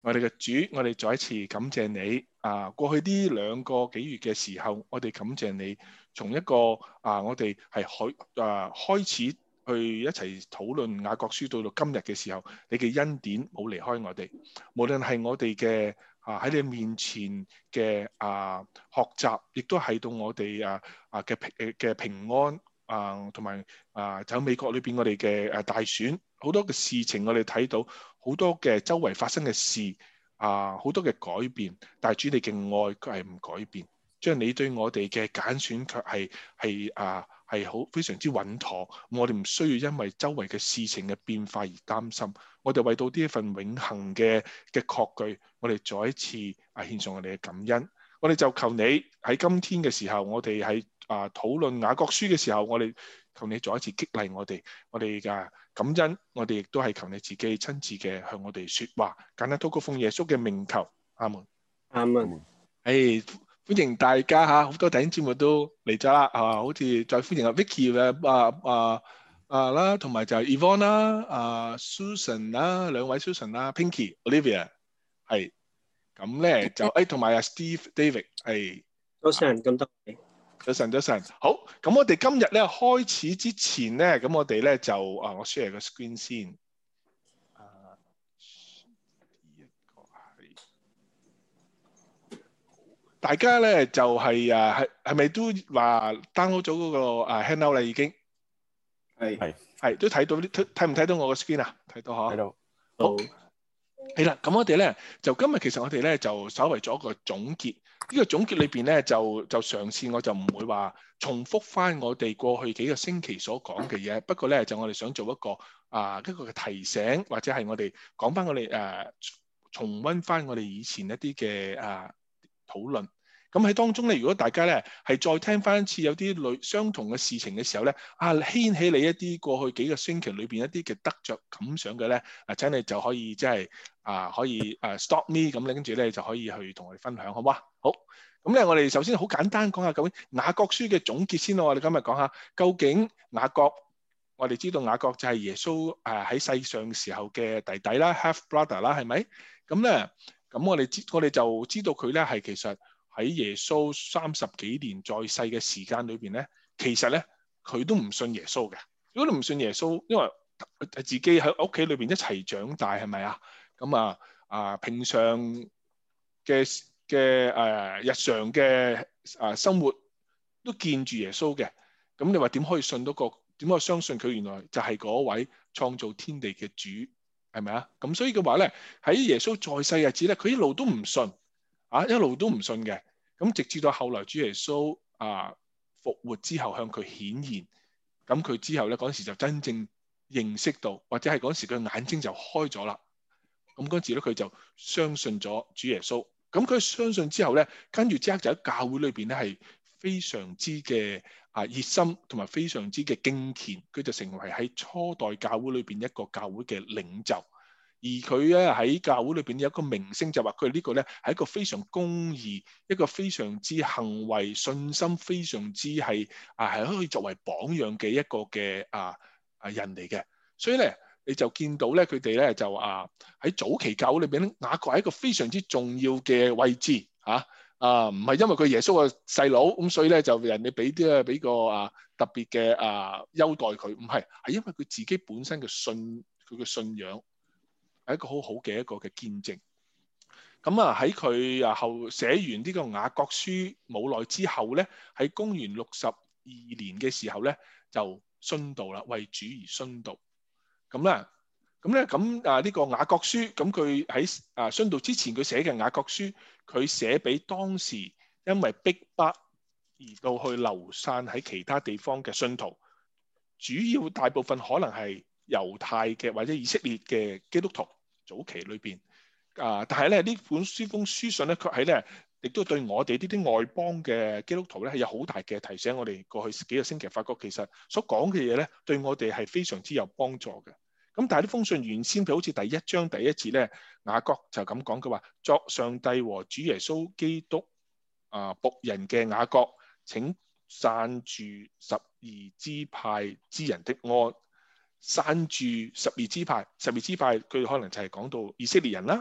我哋嘅主，我哋再一次感謝你過去呢2個幾月嘅時候，我哋感謝你，從一個我哋係開始去一齊討論雅各書到今日嘅時候，你嘅恩典冇離開我哋，無論係我哋嘅喺你面前嘅學習，亦都係到我哋嘅平安同埋就喺美國裏邊我哋嘅大選，好多嘅事情我哋睇到。好多嘅周圍發生嘅事好多嘅改變，但係主你嘅愛佢係唔改變，將你對我哋嘅揀選卻係好非常之穩妥。我哋唔需要因為周圍嘅事情嘅變化而擔心，我哋為到呢一份永恆嘅確據，我哋再一次獻上我哋嘅感恩。我哋就求你喺今天嘅時候，我哋喺討論雅各書嘅時候，我哋求你再一次激勵我哋嘅感恩，我哋亦都係求你自己親自嘅向我哋說話，簡單禱告奉耶穌嘅名求，阿門。 阿門。 歡迎大家吓，好多弟兄姊妹都嚟咗啦，好似再歡迎阿 Vicky 啦，同埋就係 Yvonne 啦，Susan 啦，兩位 Susan 啦 ，Pinky、Olivia 係咁咧就同埋阿 Steve、David 係。 早晨咁多位。 早晨，好，咁我哋今日咧開始之前咧，咁我哋咧就我 share 個 screen 先，大家咧就係咪都話 download 咗嗰個handout 啦？已經係都睇到睇唔睇到我個 screen 啊？睇到嗬？睇到。好，係啦，咁我哋咧就今日其實我哋咧就稍為做一個總結。呢個總結裏邊咧就嘗試，我就唔會話重複翻我哋過去幾個星期所講嘅嘢。不過咧就我哋想做一個嘅提醒，或者係我哋講翻我哋重溫翻我哋以前一啲嘅討論。咁喺當中咧，如果大家咧係再聽翻一次有啲相同嘅事情嘅時候咧，掀起你一啲過去幾個星期裏邊一啲嘅得着感想嘅咧，真係就可以即係可以stop me 咁咧，跟住咧就可以去同我哋分享，好唔好啊？好，咁咧我哋首先好簡單講下究竟雅各書嘅總結先咯。我哋今日講下究竟雅各，我哋知道雅各就係耶穌喺世上時候嘅弟弟啦 ，half brother 啦，係咪？咁咧，咁我哋就知道佢咧係其實喺耶穌30幾年在世嘅時間裏邊咧，其實咧佢都唔信耶穌嘅。如果你唔信耶穌，因為自己喺屋企裏邊一齊長大，係咪啊？咁平常嘅日常嘅生活都見住耶穌嘅，咁你話點可以信到點可以相信佢原來就係嗰位創造天地嘅主，係咪啊？咁所以嘅話咧，喺耶穌在世日子咧，佢一路都唔信，一路都唔信嘅。咁直至到後來主耶穌復活之後向佢顯現，咁佢之後咧嗰陣時就真正認識到，或者係嗰陣時佢眼睛就開咗啦。咁嗰陣時咧佢就相信咗主耶穌。咁佢相信之後咧，跟住即刻就喺教會裏邊咧係非常之嘅熱心，同埋非常之嘅敬虔。佢就成為喺初代教會裏邊一個教會嘅領袖。而佢咧喺教會裏邊有一個名聲，就話佢呢個咧係一個非常公義、一個非常之行為信心非常之係可以作為榜樣嘅一個嘅人嚟嘅。所以咧你就見到咧佢哋咧就喺早期教會裏邊咧，雅各係一個非常之重要嘅位置唔係因為佢耶穌嘅細佬咁，所以咧就人哋俾個特別嘅優待佢，唔係因為佢自己本身嘅佢嘅信仰。係一個好好嘅一個嘅見證。咁喺佢後寫完呢個雅各書冇耐之後咧，喺公元62年嘅時候咧就殉道啦，為主而殉道。咁呢個雅各書，咁佢喺殉道之前佢寫嘅雅各書，佢寫俾當時因為逼迫而到去流散喺其他地方嘅信徒，主要大部分可能係猶太嘅或者以色列嘅基督徒。早期裏邊但係咧呢封書信咧，卻係咧亦都對我哋呢啲外邦嘅基督徒咧係有好大嘅提醒。我哋過去幾個星期發覺，其實所講嘅嘢咧，對我哋係非常之有幫助嘅。咁但係呢封信原先譬如好似第1章第1節咧，雅各就咁講，佢話作上帝和主耶穌基督僕人嘅雅各，請散住12支派之人的安。散住12支派，佢可能就係講到以色列人啦。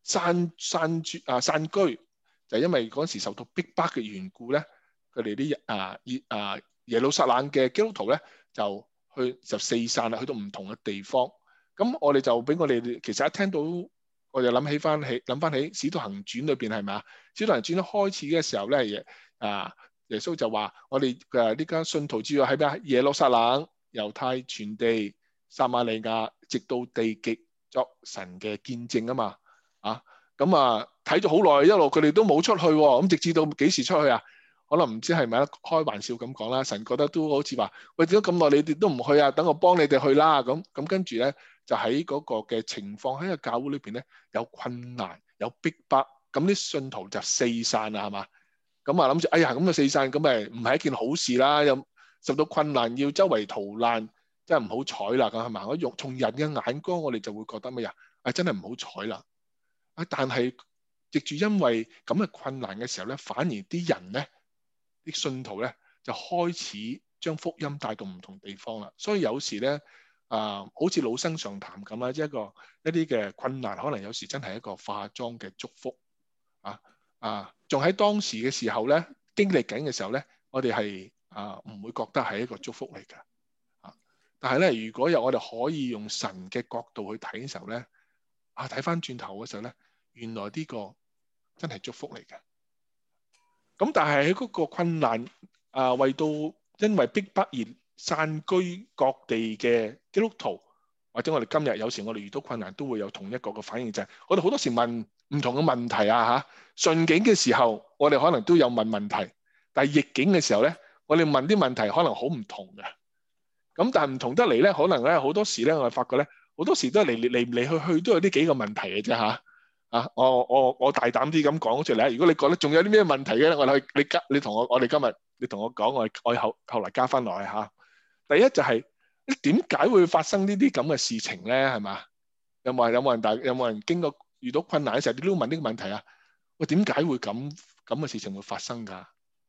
散居，就係因為嗰陣時受到逼迫嘅緣故咧，佢哋啲耶路撒冷嘅基督徒咧就四散啦，去到唔同嘅地方。咁我哋就俾我哋其實一聽到，我就諗翻起《使徒行傳》裏邊係咪啊？《使徒行傳》一開始嘅時候咧，耶穌就話：我哋呢間信徒主要喺咩啊？耶路撒冷、猶太全地、撒瑪利亞，直到地極作神嘅見證啊嘛。咁睇咗好耐，一路佢哋都冇出去喎。咁直至到幾時出去啊？可能唔知係咪開玩笑咁講啦。神覺得都好似話：喂，點解咁耐你哋都唔去啊？等我幫你哋去啦。咁跟住咧，就喺嗰個嘅情況喺個教會裏邊咧，有困難有逼迫，咁啲信徒就四散啦，係嘛？咁諗住，哎呀，咁四散咁咪唔係一件好事啦。又受到困難要周圍逃難，真係唔好彩啦，咁係嘛？我從人嘅眼光，我哋就會覺得咩呀？真係唔好彩啦。但係藉住因為咁嘅困難嘅時候咧，反而啲人咧，啲信徒咧就開始將福音帶到唔同地方啦。所以有時咧好似老生常談咁啦，即係一啲嘅困難，可能有時真係一個化妝嘅祝福仲喺當時嘅時候咧，經歷緊嘅時候咧，我哋係唔會覺得係一個祝福嚟㗎。但係咧，如果我哋可以用神嘅角度去睇嘅時候咧，睇翻轉頭嘅時候咧，原來呢個真係祝福嚟嘅。咁但係喺嗰個困難為到因為逼迫而散居各地嘅基督徒，或者我哋今日有時我哋遇到困難都會有同一個嘅反應，就係我哋好多時問唔同嘅問題順境嘅時候我哋可能都有問問題，但係逆境嘅時候咧，我哋問啲問題可能好唔同嘅。咁但係唔同得嚟咧，可能咧好多時咧，我哋發覺咧，好多時都係嚟去都有呢幾個問題嘅啫嚇。我大膽啲咁講出嚟。如果你覺得仲有啲咩問題嘅咧，你同我哋今日你同我講，我後來加翻落去嚇。第一就係點解會發生呢啲咁嘅事情咧？係嘛？有冇人經過遇到困難嘅時候，你都問呢個問題啊？喂，點解會咁嘅事情會發生㗎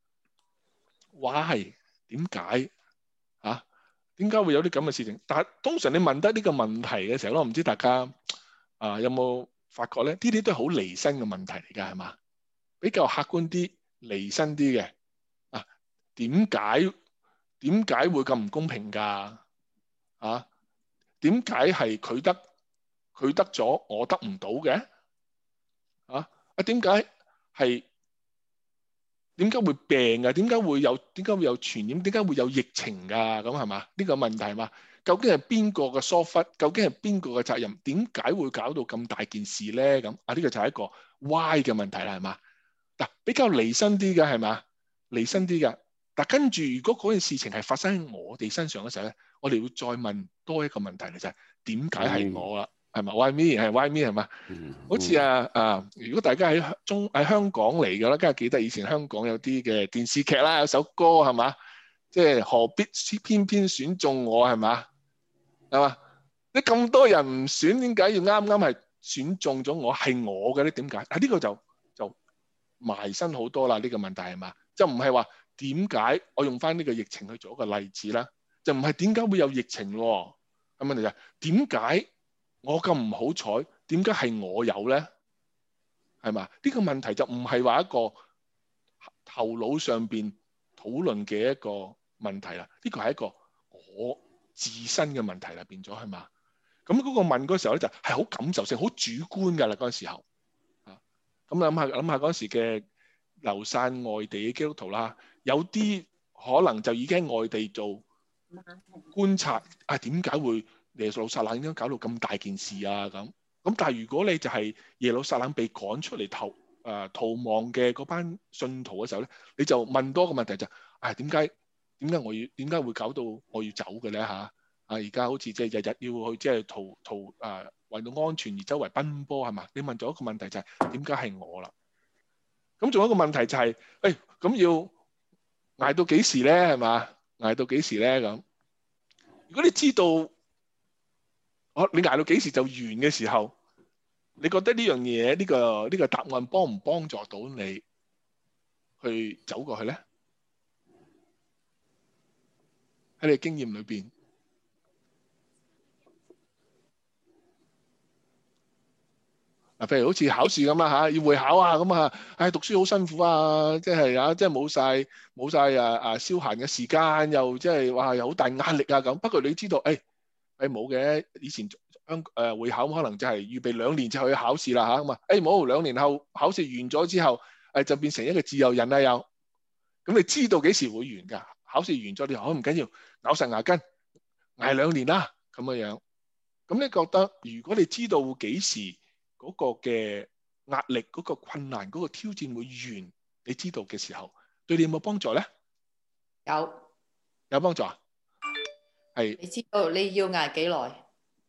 ？Why？點解點解會有啲咁嘅事情？但係通常你問得呢個問題嘅時候，我唔知大家有冇發覺咧？呢啲都係好離身嘅問題嚟㗎，係嘛？比較客觀啲、離身啲嘅點解會咁唔公平㗎？點解係佢得咗，我得唔到嘅？點解會病㗎？點解會有傳染？點解會有疫情㗎？咁係嘛？呢個問題係嘛？究竟係邊個嘅疏忽？究竟係邊個嘅責任？點解會搞到咁大件事咧？咁呢個就係一個 why 嘅問題啦，係嘛？比較離身啲嘅係嘛？離身啲嘅。但跟住如果嗰件事情係發生喺我哋身上嘅時候咧，我哋會再問多一個問題嚟，就係點解係我啦？係嘛？Why me？係 why me？係嘛？好似如果大家喺香港嚟嘅啦，梗係記得以前香港有啲嘅電視劇啦，有首歌係嘛？即係何必偏偏選中我係嘛？係嘛？你咁多人唔選，點解要啱啱係選中咗我係我嘅咧？點解？呢個就埋身好多啦。呢個問題係嘛？就唔係話點解我用翻呢個疫情去做一個例子啦？就唔係點解會有疫情喎？咁問題就係點解我咁唔好彩？點解係我有咧？係嘛？呢個問題就唔係話一個頭腦上邊討論嘅一個問題啦。呢個係一個我自身嘅問題啦，變咗係嘛？咁嗰個問嗰時候咧，就係好感受性、好主觀㗎啦。嗰陣時候咁諗下嗰陣時嘅流散外地嘅基督徒啦，有啲可能就已經喺外地做觀察點解會耶路撒冷應該搞到咁大件事啊？咁但係如果你就係耶路撒冷被趕出嚟逃亡嘅嗰班信徒嘅時候咧，你就問多個問題就點解會搞到我要走嘅咧嚇？而家好似即係日日要去即係為到安全而周圍奔波係嘛？你問咗一個問題就係點解係我啦？咁仲有一個問題就係咁要捱到幾時咧？係嘛？捱到幾時咧？咁如果你知道你捱到幾時就完嘅時候，你覺得呢樣嘢呢個答案幫唔幫助到你去走過去咧？喺你經驗裏邊， 嗱，譬如好似考試咁啦嚇，要會考啊咁啊，讀書好辛苦啊，即係即係冇晒消閒嘅時間，又即係話有好大壓力啊咁。不過你知道，冇嘅，以前會考可能就係預備2年就去考試啦嚇咁啊，冇2年後考試完咗之後，就變成一個自由人啦又。咁你知道幾時會完㗎？考試完咗你話唔緊要，咬實牙根捱2年啦咁嘅樣。咁你覺得如果你知道幾時嗰個嘅壓力、嗰個困難、嗰個挑戰會完，你知道嘅時候，對你有冇幫助咧？ 有幫助啊？係。 你知道你要捱幾耐？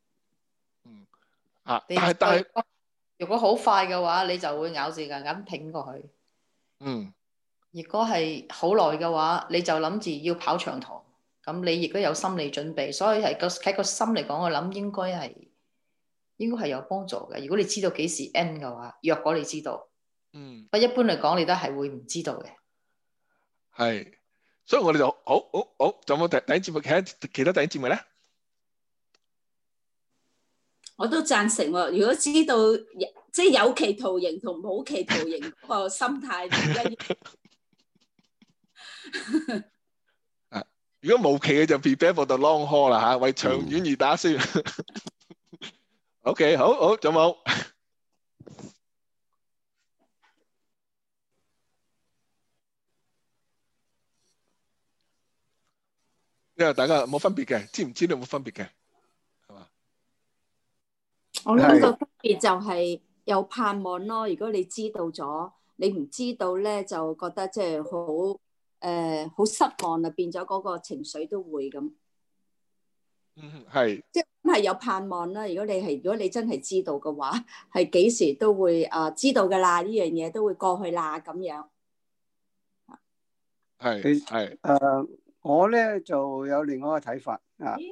但係如果好快嘅話，你就會咬住牙根挺過去。如果係好耐嘅話，你就諗住要跑長途，咁你亦都有心理準備，所以喺個心嚟講，我諗應該係有幫助嘅。如果你知道幾時 end 嘅話，若果你知道，不一般嚟講，你都係會唔知道嘅。 係，所以我哋就好，仲有冇第一節目其他第一節目咧？ 我都贊成喎。如果知道即係有期徒刑同冇期徒刑嗰個心態唔一樣。 如果冇期嘅就 prepare for the long haul 啦嚇，為長遠而打算。OK， 好，仲有冇？因為大家冇分別嘅，知唔知道有冇分別嘅？係嘛？ 我諗個分別就係有盼望咯。如果你知道咗，你唔知道咧，就覺得即係好失望啊，變咗嗰個情緒都會咁。 係。 即係有盼望啦。如果你真係知道嘅話，係幾時都會知道㗎啦，呢樣嘢都會過去啦咁樣。 係。 我咧就有另外一個睇法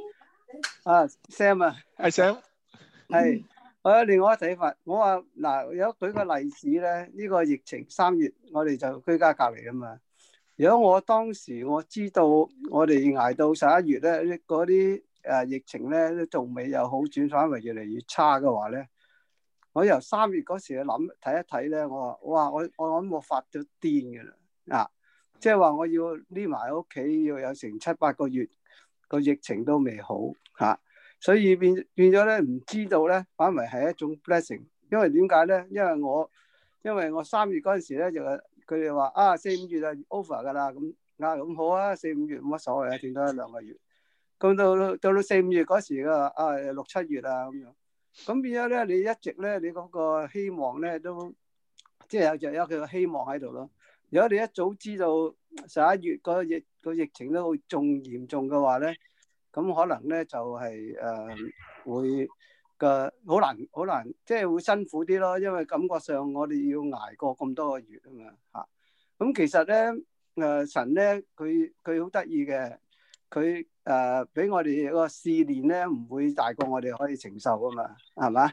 Sam 啊， 係 Sam， 係我有另外一個睇法。我話嗱，有舉個例子咧，呢個疫情3月我哋就居家隔離啊嘛。如果我當時我知道我哋捱到11月咧，嗰啲疫情咧都仲未有好轉，反為越嚟越差嘅話咧，我由3月嗰時去睇一睇咧，我話哇，我諗我發咗癲嘅啦即係話我要匿埋喺屋企，要有成7、8個月個疫情都未好所以變咗咧，唔知道咧，反為係一種 blessing。因為點解咧？因為我3月嗰陣時咧，就佢哋話4、5月就 over 噶啦，咁好啊，4、5月冇乜所謂啊，剩多1、2個月。咁到4、5月嗰時嘅6、7月咁樣，咁變咗咧，你一直咧，你嗰個希望咧都即係有佢個希望喺度咯。如果你一早知道11月個疫情都仲嚴重嘅話咧，咁可能咧就係會好難，即係會辛苦啲咯。因為感覺上我哋要捱過咁多個月啊嘛咁其實咧神咧佢好得意嘅，佢俾我哋個試煉咧唔會大過我哋可以承受噶嘛，係嘛？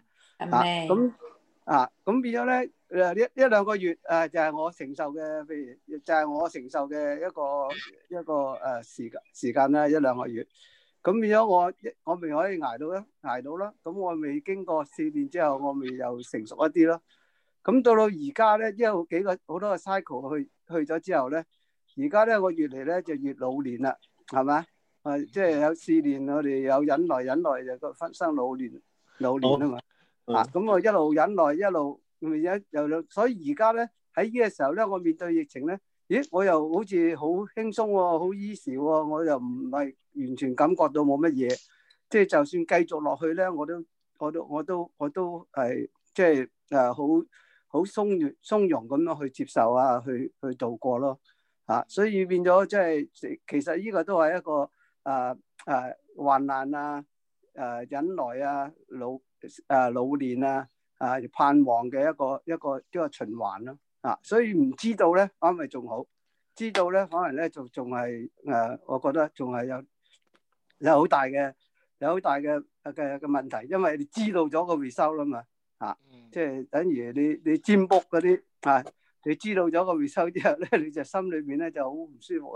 咁變咗咧1、2個月就係我承受嘅，譬如就係我承受嘅一個時間啦，1、2個月。咁變咗我咪可以捱到啦。咁我未經過試煉之後，我咪又成熟一啲咯。咁到而家咧，因為好多個 cycle 去咗之後咧，而家咧我越嚟咧就越老練啦，係嘛？即係有試煉，我哋有忍耐就個分生老練啊嘛。咁我一路忍耐一路又所以而家咧喺呢個時候咧，我面對疫情咧，咦，我又好似好輕鬆喎，好 easy 喎，我又唔係完全感覺到冇乜嘢，即係就算繼續落去咧，我都係即係好鬆容咁樣去接受去度過咯所以變咗即係其實呢個都係一個患難忍耐老練盼望嘅一個循環咯所以唔知道咧反而仲好，知道咧反而咧仲係我覺得仲係有好大嘅問題，因為你知道咗個 result 啦嘛即係等於你占卜嗰啲你知道咗個 result 之後咧，你就心裏面咧就好唔舒服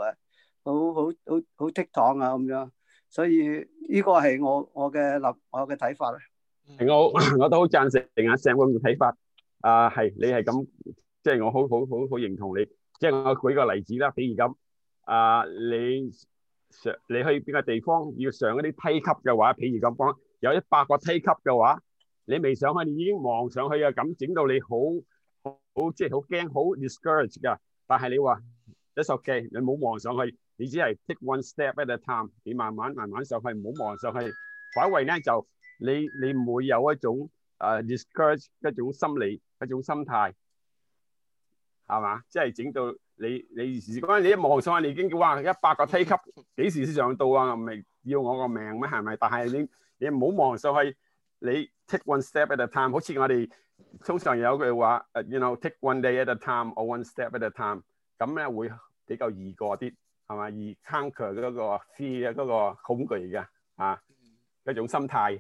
好倜儻咁樣，所以呢個係我嘅睇法啦。 我都好贊成阿 Sam 咁嘅睇法。係你係咁，即係我好認同你。即係我舉個例子啦，比如咁你去邊個地方要上一啲梯級嘅話，譬如咁講有100個梯級嘅話，你未上去，你已經望上去啊，咁整到你即係好驚，好 discourage 㗎。但係你話 it's okay，你冇望上去，你只係 take one step at a time，你慢慢上去，唔好望上去。反為咧就你唔會有一種discourage 一種心理一種心態，係嘛？即係整到你如果你一望上去，你已經哇100個梯級幾時先上到啊？唔係要我個命咩？係咪？但係你唔好望上去，你 take one step at a time。好似我哋通常有句話，you know take one day at a time or one step at a time， 咁咧會比較易過啲，係嘛？易 conquer 嗰個 fear 嗰個恐懼嘅一種心態。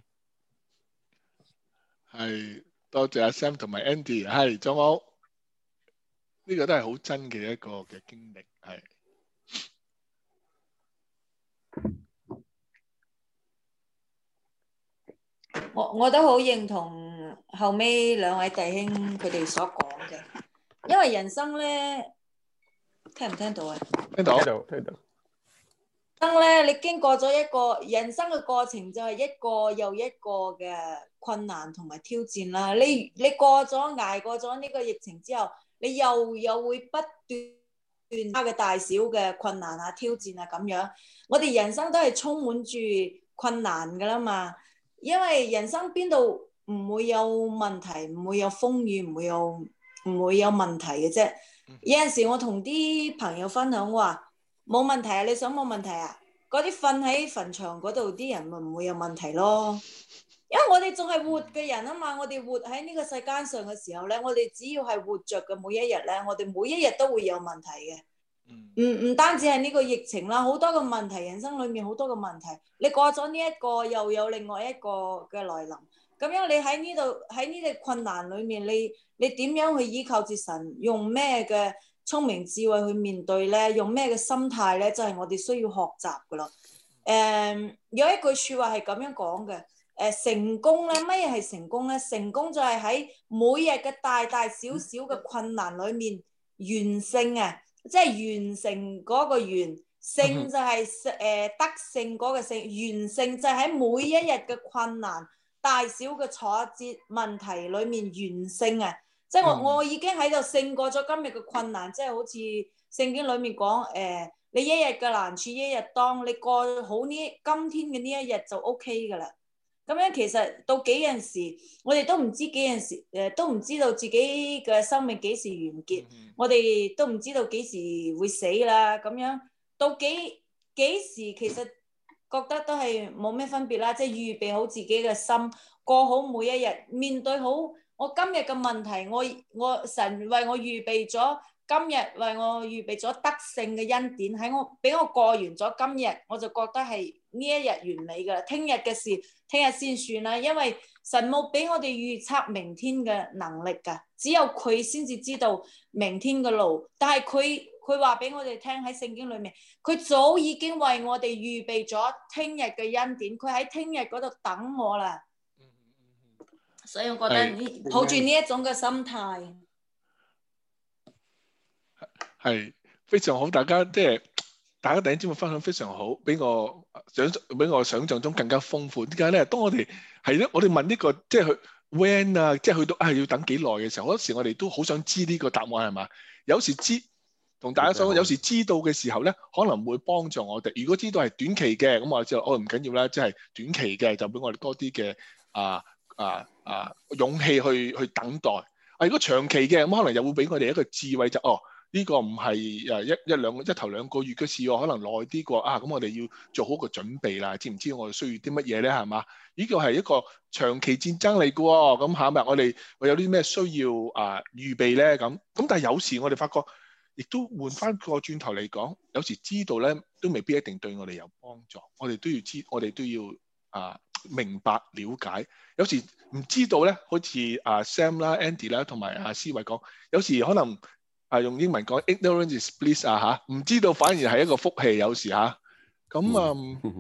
係多謝阿 Sam 同埋 Andy， 係仲有呢個都係好真嘅一個嘅經歷，係。 我都好認同後尾兩位弟兄佢哋所講嘅，因為人生咧，聽唔聽到啊？ 聽到。 生咧，你經過咗一個人生嘅過程，就係一個又一個嘅困難同埋挑戰啦。你過咗捱過咗呢個疫情之後，你又會不斷嘅大小嘅困難啊、挑戰啊咁樣。我哋人生都係充滿住困難噶啦嘛，因為人生邊度唔會有問題，唔會有風雨，唔會有問題嘅啫。有陣時我同啲朋友分享話，冇問題啊！你想冇問題啊？嗰啲瞓喺墳場嗰度啲人咪唔會有問題咯。因為我哋仲係活嘅人啊嘛，我哋活喺呢個世間上嘅時候咧，我哋只要係活着嘅每一日咧，我哋每一日都會有問題嘅。唔單止係呢個疫情啦，好多個問題，人生裏面好多個問題。你過咗呢一個，又有另外一個嘅來臨。咁樣你喺呢個困難裏面，你點樣去依靠住神？用咩嘅聰明智慧去面對咧？用咩嘅心態咧？就係我哋需要學習噶咯。有一句説話係咁樣講嘅。成功咧，乜嘢係成功咧？成功就係喺每日嘅大大小小嘅困難裏面完勝啊！即係完成嗰個完勝就係得勝嗰個勝，完勝就係喺每一日嘅困難大小嘅挫折問題裏面完勝啊！即係我已經喺度勝過咗今日嘅困難，即係好似聖經裏面講你一日嘅難處一日當，你過好今天嘅呢一日就 OK 噶啦。咁樣其實到幾陣時，我哋都唔知幾陣時，都唔知道自己嘅生命幾時完結，我哋都唔知道幾時會死啦。咁樣到幾時，其實覺得都係冇咩分別啦。即係預備好自己嘅心，過好每一日，面對好我今日嘅問題，我神為我預備咗。今日為我預備咗得勝嘅恩典，俾我過完咗今日，我就覺得係呢一日完美㗎啦。聽日嘅事，聽日先算啦。因為神冇俾我哋預測明天嘅能力㗎，只有佢先至知道明天嘅路。但係佢話俾我哋聽喺聖經裏面，佢早已經為我哋預備咗聽日嘅恩典，佢喺聽日嗰度等我啦。所以我覺得抱住呢一種嘅心態。 係非常好，大家弟兄姊妹分享非常好，比我想象中更加豐富。點解咧？當我哋我哋問呢個即係去 when 啊，即係去到要等幾耐嘅時候，好多時我哋都好想知呢個答案係嘛？有時同大家講，有時知道嘅時候咧，可能會幫助我哋。如果知道係短期嘅，咁我就知道唔緊要啦，即係短期嘅就俾我哋多啲嘅勇氣去等待。如果長期嘅，咁可能又會俾我哋一個智慧，就呢個唔係一頭兩個月嘅事喎，可能耐啲過咁我哋要做好個準備啦。知唔知我哋需要啲乜嘢咧？係嘛？呢個係一個長期戰爭嚟嘅喎。咁係咪我哋有啲咩需要預備咧？咁但係有時我哋發覺，亦都換翻個轉頭嚟講，有時知道咧都未必一定對我哋有幫助。我哋都要知，我哋都要明白了解。有時唔知道咧，好似Sam 啦、Andy 啦同埋思維講，有時可能。用英文講 ignorance is bliss 唔知道反而係一個福氣，有時咁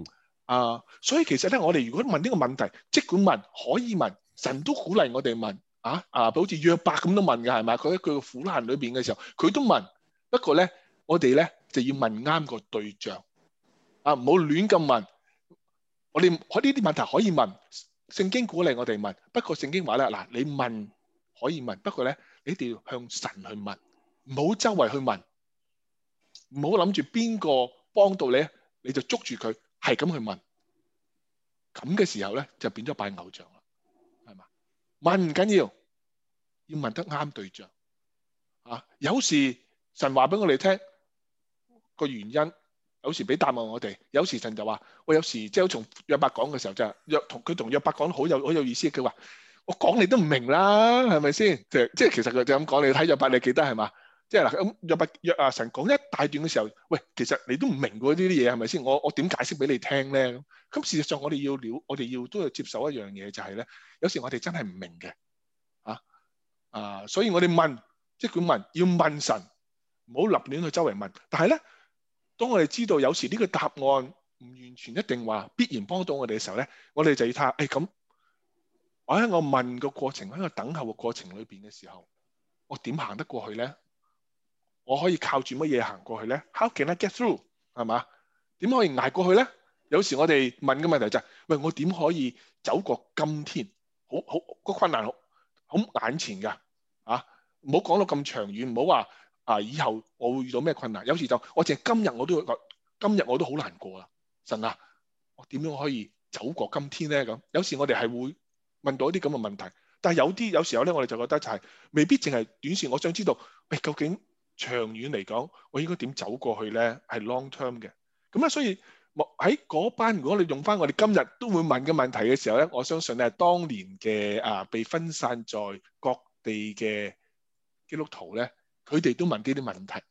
所以其實咧，我哋如果問呢個問題，即管問，可以問，神都鼓勵我哋問好似約伯咁都問嘅係咪？佢喺佢個苦難裏邊嘅時候，佢都問。不過咧，我哋咧就要問啱個對象唔好亂咁問。我哋呢啲問題可以問，聖經鼓勵我哋問。不過聖經話咧，嗱，你問可以問，不過咧你一定要向神去問，唔好周圍去問，唔好諗住邊個幫到你，你就捉住佢係咁去問。咁嘅時候咧就變咗拜偶像啦，係嘛？問唔緊要，要問得啱對象有時神話俾我哋聽個原因，有時俾答案我哋，有時神就話我有時即係從約伯講嘅時候就佢同約伯講好有意思。佢話我講你都唔明啦，係咪先？即係其實佢就咁講，你睇約伯你記得係嘛？即係嗱咁約神講一大段嘅時候，喂，其實你都唔明嗰啲嘢係咪先？我點解釋俾你聽咧？咁事實上我哋要都要接受一樣嘢，就係咧，有時我哋真係唔明嘅所以我哋問，即管問，要問神，唔好立亂去周圍問。但係咧，當我哋知道有時呢個答案唔完全一定話必然幫到我哋嘅時候咧，我哋就要睇下，咁我喺我問個過程，喺個等候嘅過程裏邊嘅時候，我點行得過去咧？我可以靠住乜嘢行過去咧 ？How can I get through？ 係嘛？點可以捱過去咧？有時我哋問嘅問題就係，喂，我點可以走過今天？好個困難好眼前㗎唔好講到咁長遠，唔好話以後我會遇到咩困難。有時就我淨係今日我都好難過啦。神啊，我點樣可以走過今天咧？咁有時我哋係會問到一啲咁嘅問題，但係有時候咧，我哋就覺得就係未必淨係短線。我想知道，喂，究竟長遠嚟講，我應該點走過去咧？係 long term 嘅。咁咧，所以喺嗰班，如果你用翻我哋今日都會問嘅問題嘅時候咧，我相信咧，當年嘅被分散在各地嘅基督徒咧，佢哋都問呢啲問題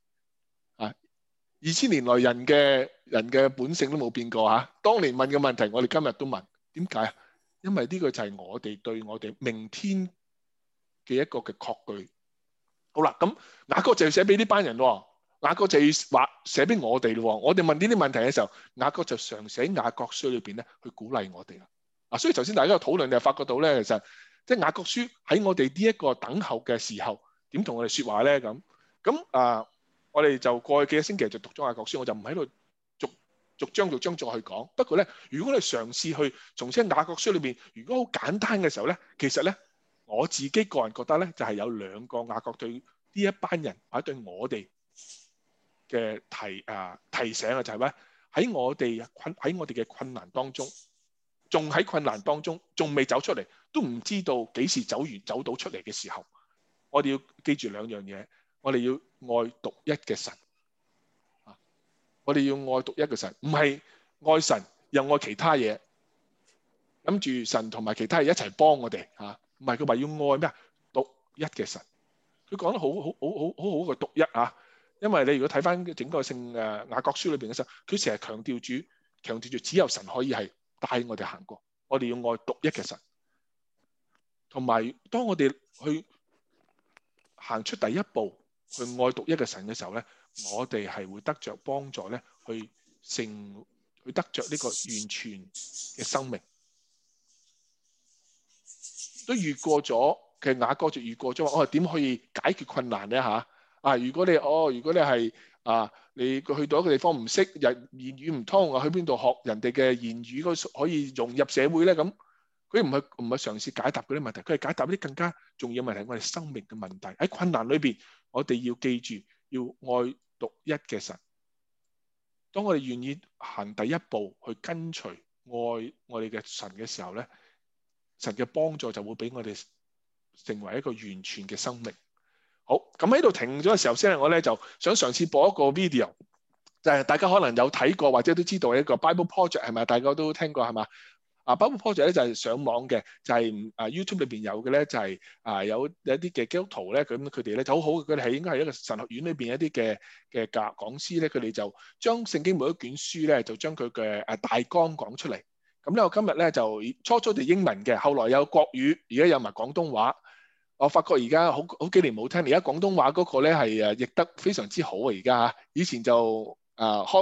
2000年來人嘅本性都冇變過當年問嘅問題，我哋今日都問。點解啊？因為呢個就係我哋對我哋明天嘅一個嘅確據。好啦，咁雅各就要寫俾呢班人喎，雅各就要話寫俾我哋咯。我哋問呢啲問題嘅時候，雅各就常寫雅各書裏邊咧去鼓勵我哋啦。所以頭先大家嘅討論，你就發覺到咧，其實即係雅各書喺我哋呢一個等候嘅時候，點同我哋説話咧？咁我哋就過去幾個星期就讀咗雅各書，我就唔喺度逐章再去講。不過咧，如果你嘗試去從雅各書裏邊，如果好簡單嘅時候咧，其實咧我自己個人覺得咧，就係有兩個雅各對呢一班人或者對我哋嘅提醒啊，就係咧喺我哋嘅困難當中，仲喺困難當中，仲未走出嚟，都唔知道幾時走到出嚟嘅時候，我哋要記住兩樣嘢，我哋要愛獨一嘅神我哋要愛獨一嘅神，唔係愛神又愛其他嘢，諗住神同埋其他嘢一齊幫我哋唔係佢話要愛咩獨一嘅神。佢講得好嘅獨一因為你如果睇翻整個聖雅各書裏邊嘅時候，佢成日強調住只有神可以係帶我哋行過，我哋要愛獨一嘅神。同埋當我哋去行出第一步去愛獨一嘅神嘅時候咧，我哋係會得着幫助咧，去得着呢個完全嘅生命。都遇過咗嘅雅各就遇過咗，我係點可以解決困難咧如果你係你去到一個地方唔識言語唔通去邊度學人哋嘅言語可以融入社會咧？咁佢唔係嘗試解答嗰啲問題，佢係解答啲更加重要嘅問題，我哋生命嘅問題。喺困難裏邊，我哋要記住要愛獨一嘅神。當我哋願意行第一步去跟隨愛我哋嘅神嘅時候咧，神嘅幫助就會俾我哋成為一個完全嘅生命。好，咁喺度停咗嘅時候先，我咧就想嘗試播一個 video， 就係大家可能有睇過或者都知道一個 Bible Project 係咪？大家都聽過係嘛？Bible Project 咧就係上網嘅，就係YouTube 裏邊有嘅咧，就係有一啲嘅基督徒咧，咁佢哋咧就好好，佢哋係應該係一個神學院裏邊一啲嘅講師咧，佢哋就將聖經每一卷書咧就將佢嘅大綱講出嚟。咁咧我今日咧就初就英文嘅，後來有國語，而家有埋廣東話。我發覺而家好幾年冇聽，而家廣東話嗰個咧係譯得非常之好啊！而家以前就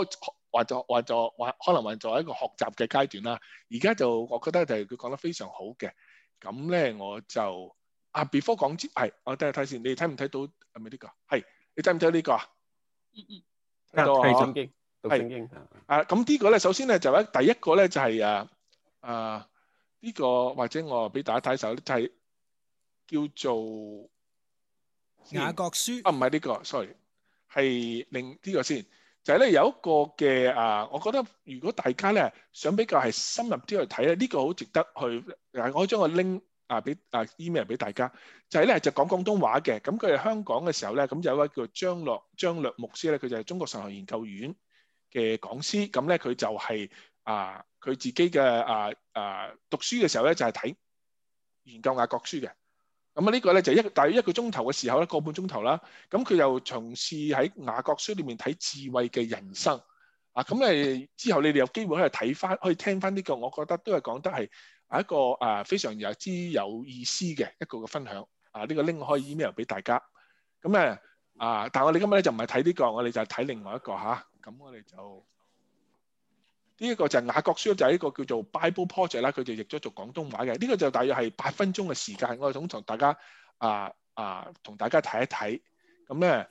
可能還在一個學習嘅階段啦。而家就我覺得就係佢講得非常好嘅。咁咧我就before 講之係，我等下睇先，你睇唔睇到係咪呢個？係，你睇唔睇到呢個啊？睇到係聖經，讀聖經咁呢個咧，首先咧就第一個咧就係呢個或者我俾大家睇首，就係叫做雅各書唔係呢個 sorry， 係另呢個先，就係咧有一個嘅我覺得如果大家咧想比較係深入啲去睇咧，呢個好值得去我將個 link 俾email 俾大家，就係咧就講廣東話嘅。咁佢係香港嘅時候咧，咁有一位叫張略牧師咧，佢就係中國神學研究院嘅講師。咁咧佢就係佢自己嘅讀書嘅時候咧，就係睇研究雅各書嘅。咁呢個咧就大約1個鐘頭嘅時候咧，個半鐘頭啦。咁佢又從事喺雅各書裏面睇智慧嘅人生。咁之後你哋有機會可以睇翻，可以聽翻呢個，我覺得都係講得係一個非常有意思嘅一個嘅分享。呢個 link 可以 email 俾大家。咁但係我哋今日咧就唔係睇呢個，我哋就係睇另外一個嚇。咁我哋就呢一個就係雅各書，就係一個叫做 Bible Project 啦，佢就譯咗做廣東話嘅。呢個就大約係8分鐘嘅時間，我哋想同大家同大家睇一睇。咁咧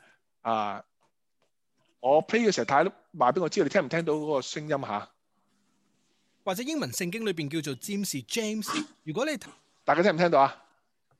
我 play 嘅時候睇，話俾我知你聽唔聽到嗰個聲音嚇？ 或者英文聖經裏邊叫做占士 James。如果你大家聽唔聽到啊？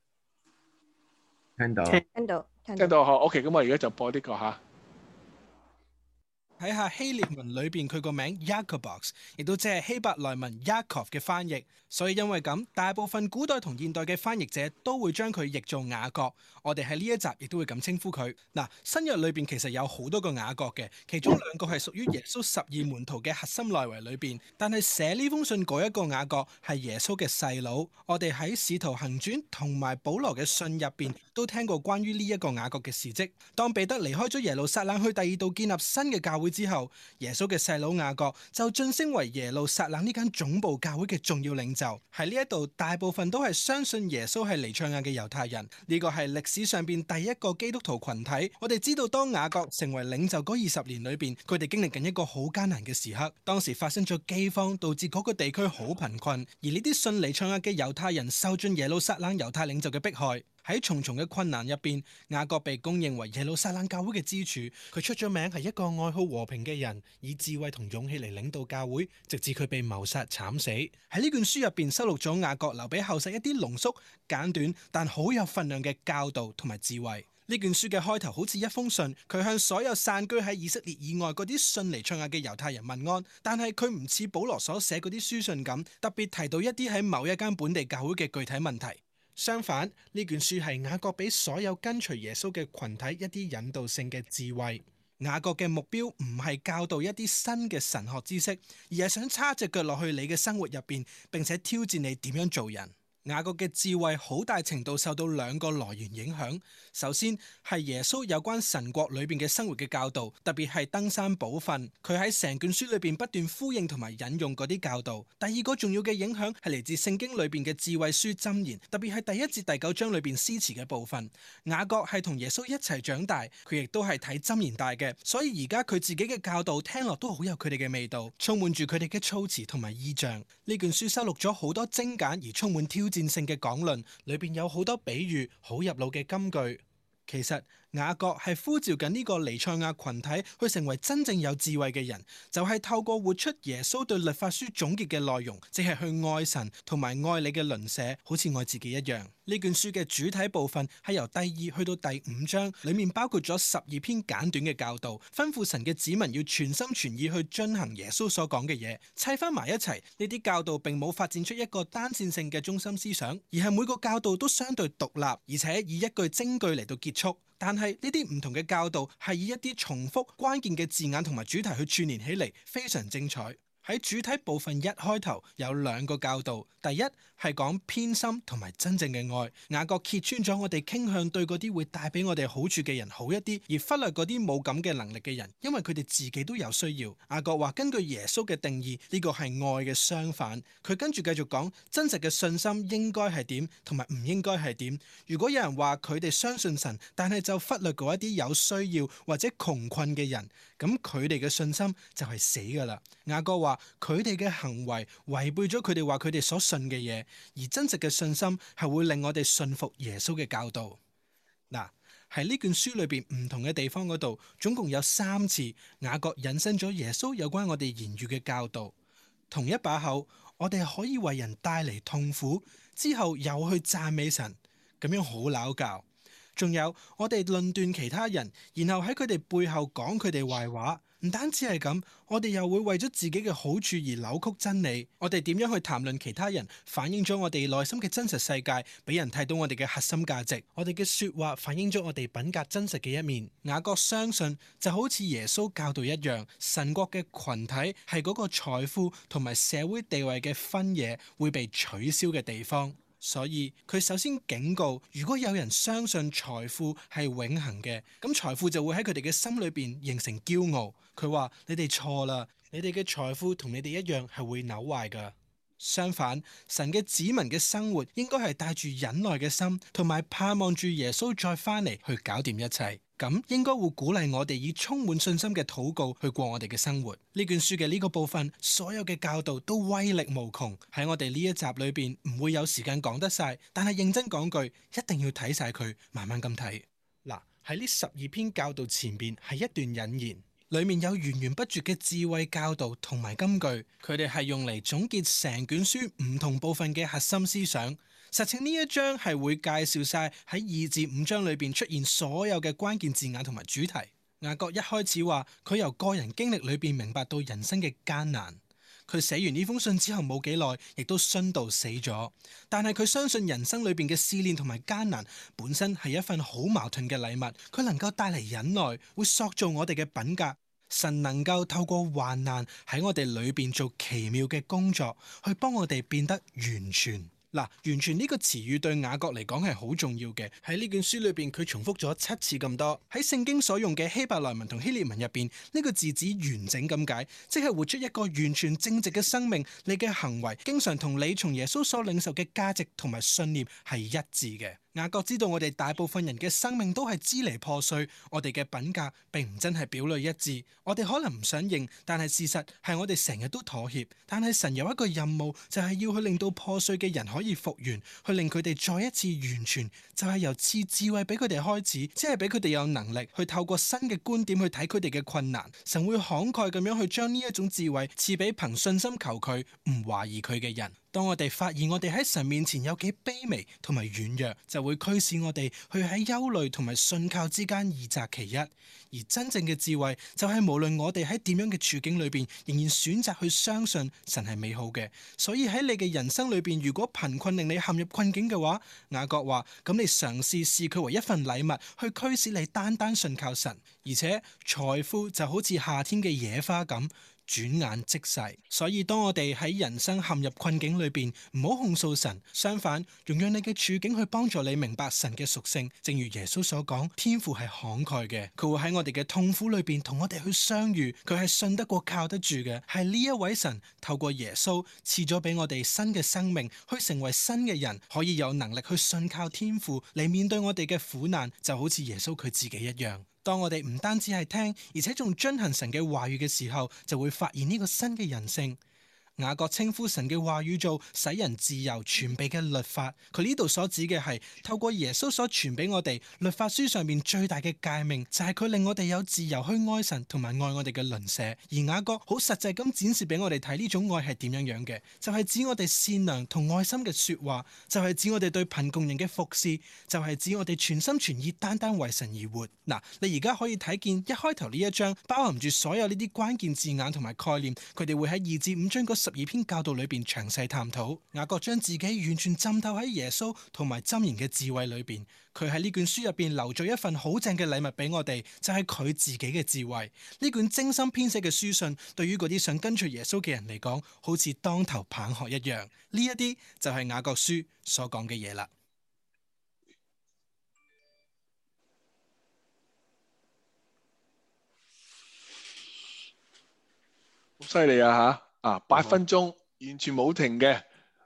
聽到， 聽到好 OK。咁我而家就播呢個嚇。 睇下希臘文裏邊佢個名 Jacobos， 亦都即係希伯來文 Yaakov 嘅翻譯。所以因為咁，大部分古代同現代嘅翻譯者都會將佢譯做雅各。我哋喺呢一集亦都會咁稱呼佢。新約裏邊其實有好多個雅各嘅，其中2個係屬於耶穌12門徒嘅核心內圍裏邊。但係寫呢封信嗰一個雅各係耶穌嘅細佬。我哋喺使徒行傳同埋保羅嘅信入邊都聽過關於呢一個雅各嘅事蹟。當彼得離開咗耶路撒冷去第2度建立新嘅教會之後，耶穌嘅細佬雅各就晉升為耶路撒冷呢間總部教會嘅重要領袖。喺呢一度，大部分都係相信耶穌係彌賽亞嘅猶太人。呢個係歷史上邊第一個基督徒群體。我哋知道，當雅各成為領袖嗰20年裏邊，佢哋經歷緊一個好艱難嘅時刻。當時發生咗饑荒，導致嗰個地區好貧困，而呢啲信彌賽亞嘅猶太人受盡耶路撒冷猶太領袖嘅迫害。喺重重嘅困難入邊，雅各被公認為耶路撒冷教會嘅支柱。佢出咗名係一個愛好和平嘅人，以智慧同勇氣嚟領導教會，直至佢被謀殺慘死。喺呢卷書入邊收錄咗雅各留俾後世一啲濃縮、簡短但好有分量嘅教導同埋智慧。呢卷書嘅開頭好似一封信，佢向所有散居喺以色列以外嗰啲信彌賽亞嘅猶太人問安。但係佢唔似保羅所寫嗰啲書信咁，特別提到一啲喺某一間本地教會嘅具體問題。相反，呢卷書係雅各俾所有跟隨耶穌嘅群體一啲引導性嘅智慧。雅各嘅目標唔係教導一啲新嘅神學知識，而係想叉隻腳落去你嘅生活入邊，並且挑戰你點樣做人。雅各嘅智慧好大程度受到2個來源影響。首先係耶穌有關神國裏邊嘅生活嘅教導，特別係登山寶訓，佢喺成卷書裏邊不斷呼應同埋引用嗰啲教導。第2個重要嘅影響係嚟自聖經裏邊嘅智慧書箴言，特別係第1至第9章裏邊詩詞嘅部分。雅各係同耶穌一齊長大，佢亦都係睇箴言大嘅，所以而家佢自己嘅教導聽落都好有佢哋嘅味道，充滿住佢哋嘅措辭同埋意象。呢卷書收錄咗好多精簡而充滿挑戰性嘅講論，裏邊有好多比喻，好入腦嘅金句。其實雅各係呼召緊呢個彌賽亞群體去成為真正有智慧嘅人，就係透過活出耶穌對律法書總結嘅內容，即係去愛神同埋愛你嘅鄰舍，好似愛自己一樣。呢卷書嘅主體部分係由第2去到第5章，裏面包括咗12篇簡短嘅教導，吩咐神嘅子民要全心全意去遵行耶穌所講嘅嘢。砌翻埋一齊，呢啲教導並冇發展出一個單線性嘅中心思想，而係每個教導都相對獨立，而且以一句精句嚟到結束。但係呢啲唔同嘅教導係以一啲重複關鍵嘅字眼同埋主題去串聯起嚟，非常精彩。 喺主體部分一開頭有兩個教導，第一係講偏心同埋真正嘅愛。雅各揭穿咗我哋傾向對嗰啲會帶俾我哋好處嘅人好一啲，而忽略嗰啲冇咁嘅能力嘅人，因為佢哋自己都有需要。雅各話根據耶穌嘅定義，呢個係愛嘅相反。佢跟住繼續講真實嘅信心應該係點，同埋唔應該係點。如果有人話佢哋相信神，但係就忽略嗰一啲有需要或者窮困嘅人，咁佢哋嘅信心就係死噶啦。雅各話佢哋嘅行為違背咗佢哋話佢哋所信嘅嘢，而真實嘅信心係會令我哋信服耶穌嘅教導。嗱，喺呢卷書裏邊唔同嘅地方嗰度，總共有3次雅各引申咗耶穌有關我哋言語嘅教導。同一把口，我哋可以為人帶嚟痛苦，之後又去讚美神，咁樣好拗教。仲有我哋論斷其他人，然後喺佢哋背後講佢哋壞話。唔單止係咁，我哋又會為咗自己嘅好處而扭曲真理。我哋點樣去談論其他人，反映咗我哋內心嘅真實世界，俾人睇到我哋嘅核心價值。我哋嘅說話反映咗我哋品格真實嘅一面。雅各相信就好似耶穌教導一樣，神國嘅群體係嗰個財富同埋社會地位嘅分野會被取消嘅地方。所以佢首先警告，如果有人相信財富係永恆嘅，咁財富就會喺佢哋嘅心裏邊形成驕傲。佢話你哋錯啦，你哋嘅財富同你哋一樣係會朽壞噶。相反，神嘅子民嘅生活應該係帶住忍耐嘅心，同埋盼望住耶穌再翻嚟去搞掂一切。咁應該會鼓勵我哋以充滿信心嘅禱告去過我哋嘅生活。呢卷書嘅呢個部分，所有嘅教導都威力無窮。喺我哋呢一集裏邊唔會有時間講得晒，但係認真講句，一定要睇晒佢，慢慢咁睇。嗱，喺呢12篇教導前邊係一段引言，裏面有源源不絕嘅智慧教導同埋金句，佢哋係用嚟總結成卷書唔同部分嘅核心思想。實情呢一章係會介紹晒喺2至5章裏邊出現所有嘅關鍵字眼同埋主題。雅各一開始話佢由個人經歷裏邊明白到人生嘅艱難。佢寫完呢封信之後冇幾耐，亦都殉道死咗。但係佢相信人生裏邊嘅試煉同埋艱難本身係一份好矛盾嘅禮物，佢能夠帶嚟忍耐，會塑造我哋嘅品格。神能夠透過患難喺我哋裏邊做奇妙嘅工作，去幫我哋變得完全。嗱，完全呢個詞語對雅各嚟講係好重要嘅。喺呢卷書裏邊，佢重複咗7次咁多。喺聖經所用嘅希伯來文同希臘文入邊，呢個字指完整咁解，即係活出一個完全正直嘅生命。你嘅行為經常同你從耶穌所領受嘅價值同埋信念係一致嘅。雅各知道我哋大部分人嘅生命都係支離破碎，我哋嘅品格並唔真係表裏一致。我哋可能唔想認，但係事實係我哋成日都妥協。但係神有一個任務，就係要去令到破碎嘅人可以復原，去令佢哋再一次完全，就係由賜智慧俾佢哋開始，即係俾佢哋有能力去透過新嘅觀點去睇佢哋嘅困難。神會慷慨咁樣去將呢一種智慧賜俾憑信心求佢唔懷疑佢嘅人。當我哋發現我哋喺神面前有幾卑微同埋軟弱，就會驅使我哋去喺憂慮同埋信靠之間二擇其一。而真正嘅智慧就係無論我哋喺點樣嘅處境裏邊，仍然選擇去相信神係美好嘅。所以喺你嘅人生裏邊，如果貧困令你陷入困境嘅話，雅各話咁你嘗試視佢為一份禮物，去驅使你單單信靠神。而且財富就好似夏天嘅野花咁，轉眼即逝。所以當我哋喺人生陷入困境裏邊，唔好控訴神，相反容讓你嘅處境去幫助你明白神嘅屬性。正如耶穌所講，天父係慷慨嘅，佢會喺我哋嘅痛苦裏邊同我哋去相遇，佢係信得過靠得住嘅。係呢一位神透過耶穌賜咗俾我哋新嘅生命，去成為新嘅人，可以有能力去信靠天父嚟面對我哋嘅苦難，就好似耶穌佢自己一樣。當我哋唔單止係聽，而且仲遵行神嘅話語嘅時候，就會發現呢個新嘅人性。雅各稱呼神嘅話語做使人自由傳俾嘅律法，佢呢度所指嘅係透過耶穌所傳俾我哋律法書上面最大嘅誡命，就係佢令我哋有自由去愛神同埋愛我哋嘅鄰舍。而雅各好實際咁展示俾我哋睇呢種愛係點樣樣嘅，就係指我哋善良同愛心嘅說話，就係指我哋對貧窮人嘅服侍，就係指我哋全心全意單單為神而活。嗱，你而家可以睇見一開頭呢一章包含住所有呢啲關鍵字眼同埋概念，佢哋會喺2至5章嗰 12篇教導裏邊詳細探討。雅各將自己完全浸透喺耶穌同埋箴言嘅智慧裏邊。佢喺呢卷書入邊留咗一份好正嘅禮物俾我哋，就係佢自己嘅智慧。呢卷精心編寫嘅書信，對於嗰啲想跟隨耶穌嘅人嚟講，好似當頭棒喝一樣。呢一啲就係雅各書所講嘅嘢啦。 好犀利啊嚇！8分鐘完全冇停嘅，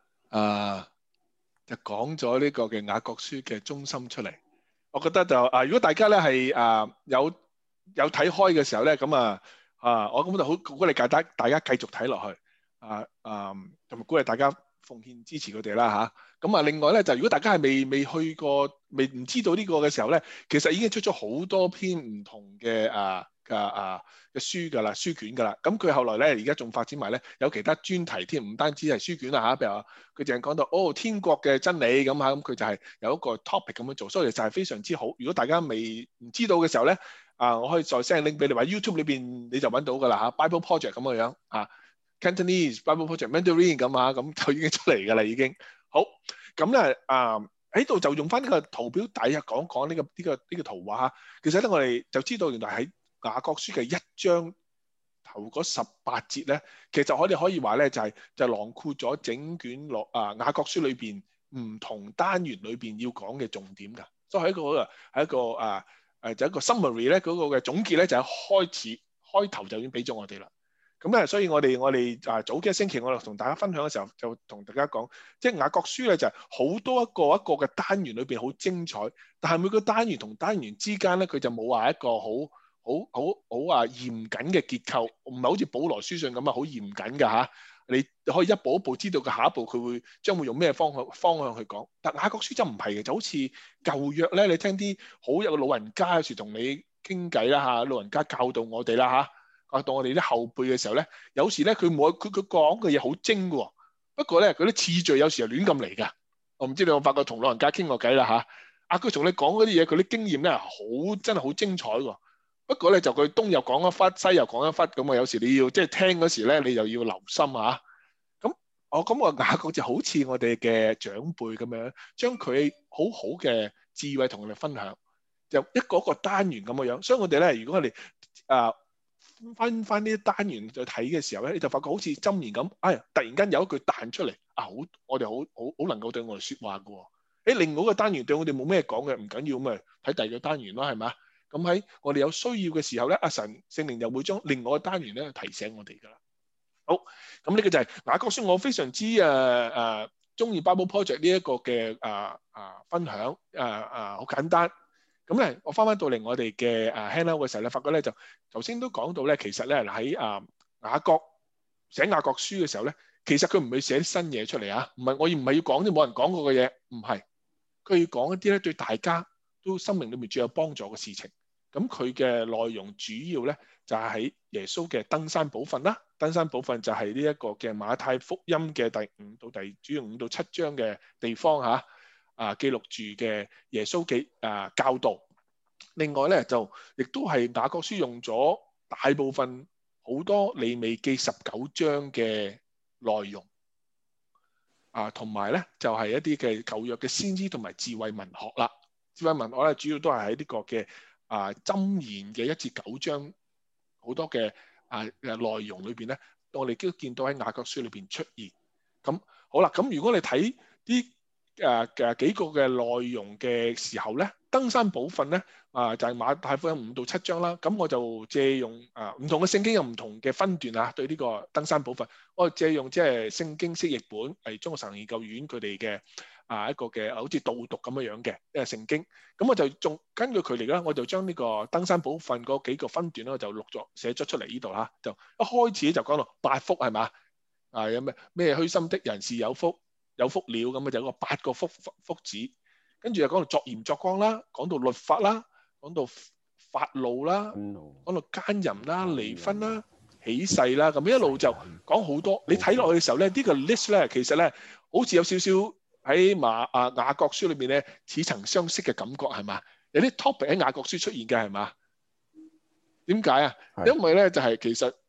就講咗呢個嘅雅各書嘅中心出嚟。我覺得就如果大家咧係有睇開嘅時候咧，咁我咁就好鼓勵大家繼續睇落去，同埋鼓勵大家奉獻支持佢哋啦嚇。咁另外咧就如果大家係未去過、唔知道呢個嘅時候咧，其實已經出咗好多篇唔同嘅嘅書㗎啦，書卷㗎啦。咁佢後來咧而家仲發展埋咧有其他專題添，唔單止係書卷啦嚇。譬如話佢淨係講到天國嘅真理咁嚇，咁佢就係有一個 topic 咁樣做，所以就係非常之好。如果大家未唔知道嘅時候咧，我可以再 send link 俾你，或者 YouTube 裏邊你就揾到㗎啦嚇。Bible Project 咁嘅樣Cantonese Bible Project Mandarin 咁咁就已經出嚟㗎啦已經。好，咁咧喺度就用翻呢個圖表底講呢個圖畫嚇。其實咧我哋就知道原來喺雅各書嘅1章頭嗰18節咧，其實我哋可以話咧就囊括咗整卷雅各書裏邊唔同單元裏邊要講嘅重點㗎。所以係一個就一個 summary 咧，嗰個嘅總結咧就係開頭就已經俾咗我哋啦。咁咧，所以我哋早幾個星期我哋同大家分享嘅時候，就同大家講，即係雅各書咧就係好多一個嘅單元裏邊好精彩，但係每個單元同單元之間咧，佢就冇話一個好嚴謹嘅結構，唔係好似保羅書信咁好嚴謹㗎嚇。你可以一步一步知道佢下一步佢將會用咩方向去講。但雅各書就唔係嘅，就好似舊約咧，你聽啲好有個老人家有時同你傾偈啦嚇，老人家教導我哋啦嚇。到我哋啲後輩嘅時候咧，有時咧佢講嘅嘢好精嘅喎，不過咧佢啲次序有時係亂咁嚟㗎。我唔知你有冇發覺同老人家傾過偈啦嚇。佢同你講嗰啲嘢，佢啲經驗咧真係好精彩喎。不過咧就佢東又講一忽，西又講一忽咁啊。有時你要即係聽嗰時咧，你就要留心嚇。咁我雅各就好似我哋嘅長輩咁樣，將佢好好嘅智慧同我哋分享，就一個單元咁嘅樣。所以我哋咧，如果我哋分翻呢啲單元去睇嘅時候咧，你就發覺好似箴言咁，突然間有一句彈出嚟，我哋好能夠對我哋説話嘅喎。另外一個單元對我哋冇咩講嘅，唔緊要，咁咪睇第二個單元咯，係嘛？咁喺我哋有需要嘅時候咧，聖靈又會將另外一個單元咧提醒我哋㗎啦。好，咁呢個就係雅各書，我非常之中意 Bible Project 呢一個嘅分享，好簡單。咁咧，我翻到嚟我哋嘅handout嘅時候咧，發覺咧就頭先都講到咧，其實咧喺雅各寫雅各書嘅時候咧，其實佢唔會寫啲新嘢出嚟啊，唔係要講啲冇人講過嘅嘢，唔係，佢要講一啲咧對大家都生命裏面最有幫助嘅事情。咁佢嘅內容主要咧就係喺耶穌嘅登山寶訓啦，登山寶訓就係呢一個嘅馬太福音嘅主要5到7章嘅地方記錄住嘅耶穌嘅教導。另外咧就亦都係雅各書用咗大部分好多利未記19章嘅內容，同埋咧就係一啲嘅舊約嘅先知同埋智慧文學啦。智慧文學咧主要都係喺呢個嘅箴言嘅1至9章好多嘅內容裏邊咧，我哋都見到喺雅各書裏邊出現。咁好啦，咁如果你睇啲幾個嘅內容嘅時候咧，登山寶訓咧就係馬太福音5到7章啦。咁我就借用唔同嘅聖經有唔同嘅分段對呢個登山寶訓，我借用即係聖經釋譯本係中國神學研究院佢哋嘅一個嘅好似導讀咁樣嘅聖經。咁我就仲根據佢哋啦，我就將呢個登山寶訓嗰幾個分段咧就寫咗出嚟呢度啦。就一開始就講到8福係嘛，有咩虛心的人是有福了，咁就有個8個福祉。跟住又講到作鹽作光啦，講到律法啦，講到發怒啦，講到奸淫啦、離婚啦、起誓啦，咁一路就講好多。你睇落去嘅時候咧，呢個 list 咧其實咧好似有少少喺雅各書裏面咧似曾相識嘅感覺係嘛？有啲 topic 喺雅各書出現嘅係嘛？點解啊？因為咧就係其實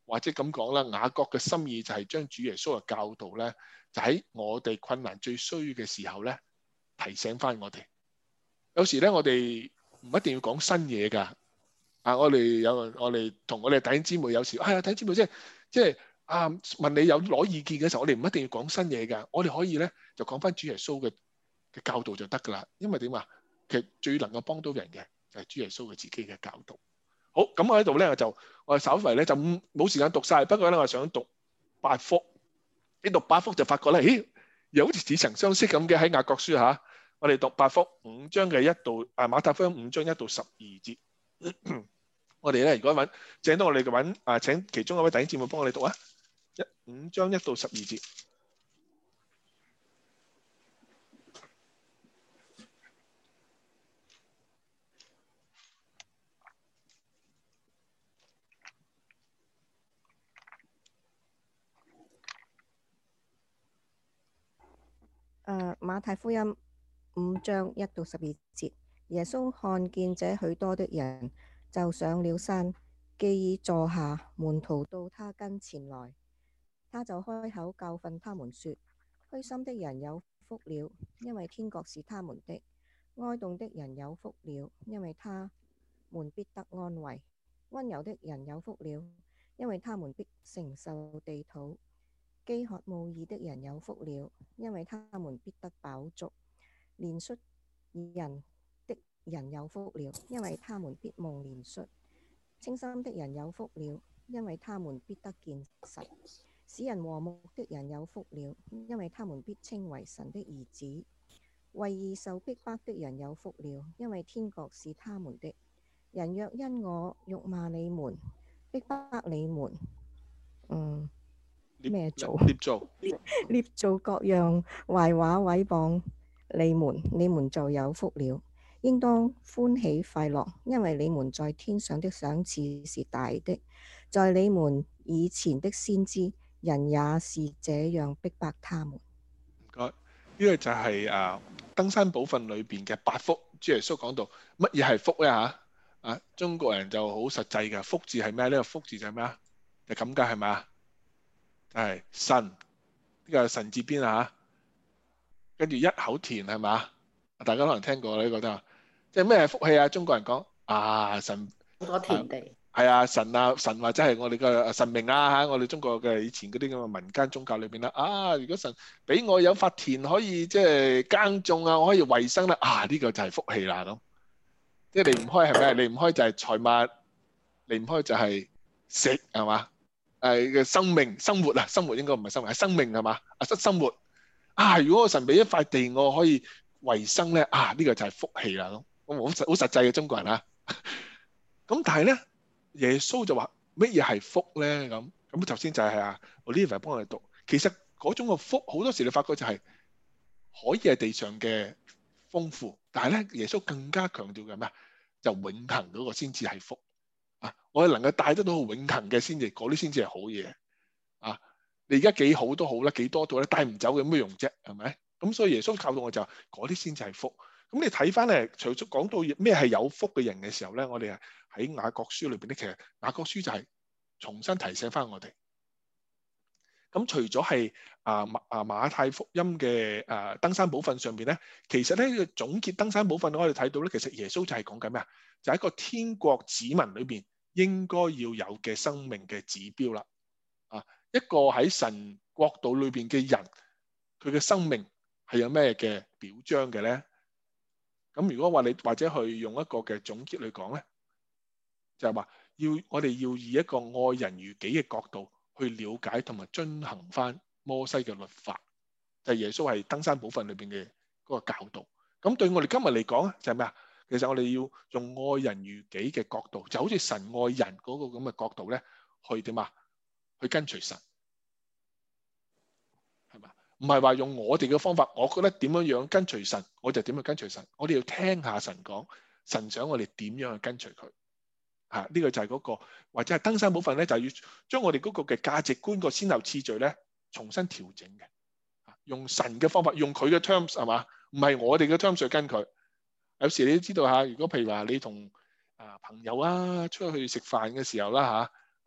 或者咁講啦，雅各嘅心意就係將主耶穌嘅教導咧，就喺我哋困難最需要嘅時候咧，提醒翻我哋。有時咧，我哋唔一定要講新嘢㗎。我哋同我哋弟兄姊妹有時，弟兄姊妹即係問你有攞意見嘅時候，我哋唔一定要講新嘢㗎。我哋可以咧就講翻主耶穌嘅教導就得㗎啦。因為點啊？其實最能夠幫到人嘅就係主耶穌嘅自己嘅教導。好，咁我喺度咧我稍為咧就冇時間讀晒，不過咧我想讀8福。你讀8福就發覺咧，咦，又好似似曾相識咁嘅喺雅各書嚇。我哋讀8福5章嘅馬太福音5章1到12節。我哋咧如果請到我哋嘅請其中一位弟兄姊妹幫我哋讀啊，5章1到12節。 馬太福音5章1到12節，耶穌看見這許多的人，就上了山，既已坐下，門徒到他跟前來，他就開口教訓他們說：虛心的人有福了，因為天國是他們的；哀慟的人有福了，因為他們必得安慰；溫柔的人有福了，因為他們必承受地土；飢渴慕義的人有福了，因為他們必得飽足；憐恤人的人有福了，因為他們必蒙憐恤；清心的人有福了，因為他們必得見神；使人和睦的人有福了，因為他們必稱為神的兒子；為義受逼迫的人有福了，因為天國是他們的。人若因我辱罵你們，逼迫你們，咩做？捏造各樣壞話毀謗你們就有福了。應當歡喜快樂，因為你們在天上的賞賜是大的。在你們以前的先知，人也是這樣逼迫他們。 唔該，呢個就係登山寶訓裏邊嘅8福。主耶穌講到乜嘢係福咧嚇？中國人就好實際嘅，福字係咩？呢個福字就係咩啊？就咁解係咪啊？係神，呢個係神字邊啊，跟住一口田係嘛？大家可能聽過呢個都，即係咩係福氣啊？中國人講神個田地係神或者係我哋嘅神明啊嚇，我哋中國嘅以前嗰啲咁嘅民間宗教裏邊啦，如果神俾我有塊田可以即係耕種啊，我可以維生啦，呢個就係福氣啦咁。即係離唔開係咩？離唔開就係財物，離唔開就係食係嘛？嘅生命生活應該唔係生命，係生命係嘛？生活如果我神俾一塊地我可以維生咧，呢個就係福氣啦咁。好實際嘅中國人啊。咁但係咧，耶穌就話乜嘢係福咧？咁頭先就係Olivia 幫我哋讀。其實嗰種嘅福好多時你發覺就係可以係地上嘅豐富，但係咧耶穌更加強調嘅咩？就永恆嗰個先至係福。我哋能夠帶得到永恆嘅先至，嗰啲先至係好嘢。你而家幾好都好啦，幾多到咧帶唔走嘅咩用啫？係咪？咁所以耶穌教導我就嗰啲先至係福。咁你睇翻咧，除咗講到咩係有福嘅人嘅時候咧，我哋喺雅各書裏邊咧，其實雅各書就係重新提醒翻我哋。咁除咗係馬太福音嘅登山寶訓上邊咧，其實咧總結登山寶訓，我哋睇到咧，其實耶穌就係講緊咩啊？就係一個天國子民裏邊應該要有嘅生命嘅指標啦。一個喺神國度裏邊嘅人，佢嘅生命係有咩嘅表彰嘅咧？咁如果話你或者去用一個嘅總結嚟講咧，就係話我哋要以一個愛人如己嘅角度去了解同埋遵行翻摩西嘅律法，就係耶穌係登山寶訓裏邊嘅嗰個教導。咁對我哋今日嚟講咧，就係咩啊？其實我哋要用愛人如己嘅角度，就好似神愛人嗰個咁嘅角度咧，去點啊？去跟隨神，係嘛？唔係話用我哋嘅方法，我覺得點樣跟隨神，我就點樣跟隨神。我哋要聽下神講，神想我哋點樣去跟隨佢。呢個就係嗰個，或者係登山寶訓咧，就係要將我哋嗰個嘅價值觀個先後次序咧，重新調整嘅。用神嘅方法，用佢嘅 terms 係嘛？唔係我哋嘅 terms 去跟佢。有時你都知道如果譬如話你同朋友出去食飯嘅時候啦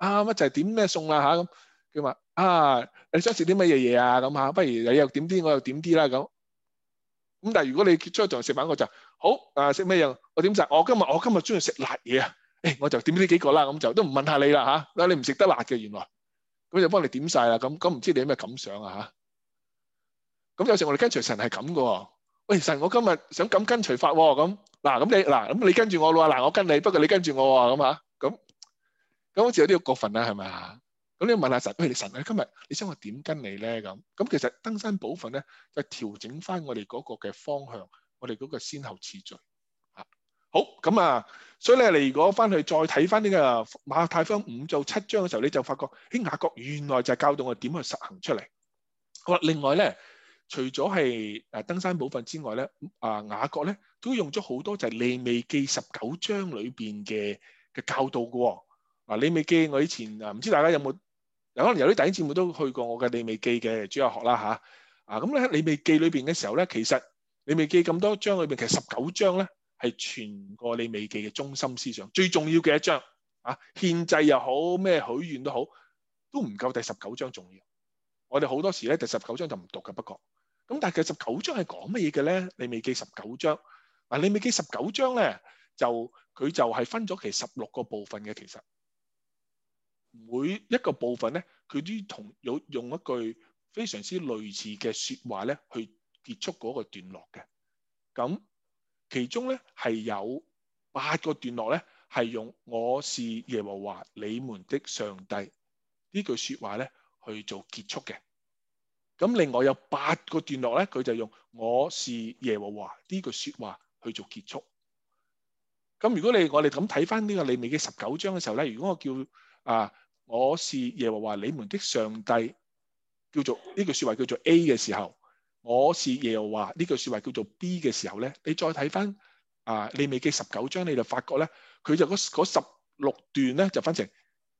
乜就係點咩餸啦嚇咁。佢話你想食啲乜嘢嘢啊咁嚇，不如你又點啲，我又點啲啦咁。咁但係如果你出去同人食飯，我就好食咩嘢？我點食？我今日中意食辣嘢啊！我就點呢幾個啦，咁就都唔問下你啦嚇。你唔食得辣嘅原來，咁就幫你點晒啦。咁唔知你有咩感想啊嚇？咁有時我哋跟隨神係咁嘅喎。喂，神，我今日想咁跟隨法喎。咁咁你跟住我啦。我跟你，不過你跟住我喎。咁嚇咁好似有啲過分啦，係咪啊？咁你要問下神，喂，神，今日你想我點跟你咧？咁其實登山寶訓咧就調整翻我哋嗰個嘅方向，我哋嗰個先後次序。好咁所以咧，你如果翻去再睇翻呢個馬太福音5到7章嘅時候，你就發覺雅各原來就係教導我點去實行出嚟。好啦，另外咧，除咗係登山寶訓之外咧，雅各咧都用咗好多就係利未記19章裏邊嘅教導嘅喎。利未記我以前唔知大家有冇，可能有啲弟兄姊妹都去過我嘅利未記嘅主日學啦嚇。咁咧利未記裏邊嘅時候咧，其實利未記咁多章裏邊，其實19章咧係全個利未記嘅中心思想，最重要嘅一章獻祭又好，咩許願都好，都唔夠第19章重要。我哋好多時咧第19章就唔讀嘅，不過咁但係第19章係講乜嘢嘅咧？利未記19章利未記19章咧佢就係分咗其實16個部分嘅，其實每一個部分咧佢都用一句非常之類似嘅説話咧去結束嗰個段落嘅。咁其中咧係有8個段落咧係用我是耶和華你們的上帝呢句説話咧去做結束嘅。咁另外有8個段落咧，佢就用我是耶和華呢句説話去做結束。咁如果我哋咁睇翻呢個利未記19章嘅時候咧，如果我叫我是耶和華你們的上帝叫做呢句説話叫做 A 嘅時候，我是耶和華呢句説話叫做 B 嘅時候咧，你再睇翻利未記19章，你就發覺咧，佢就嗰16段咧就分成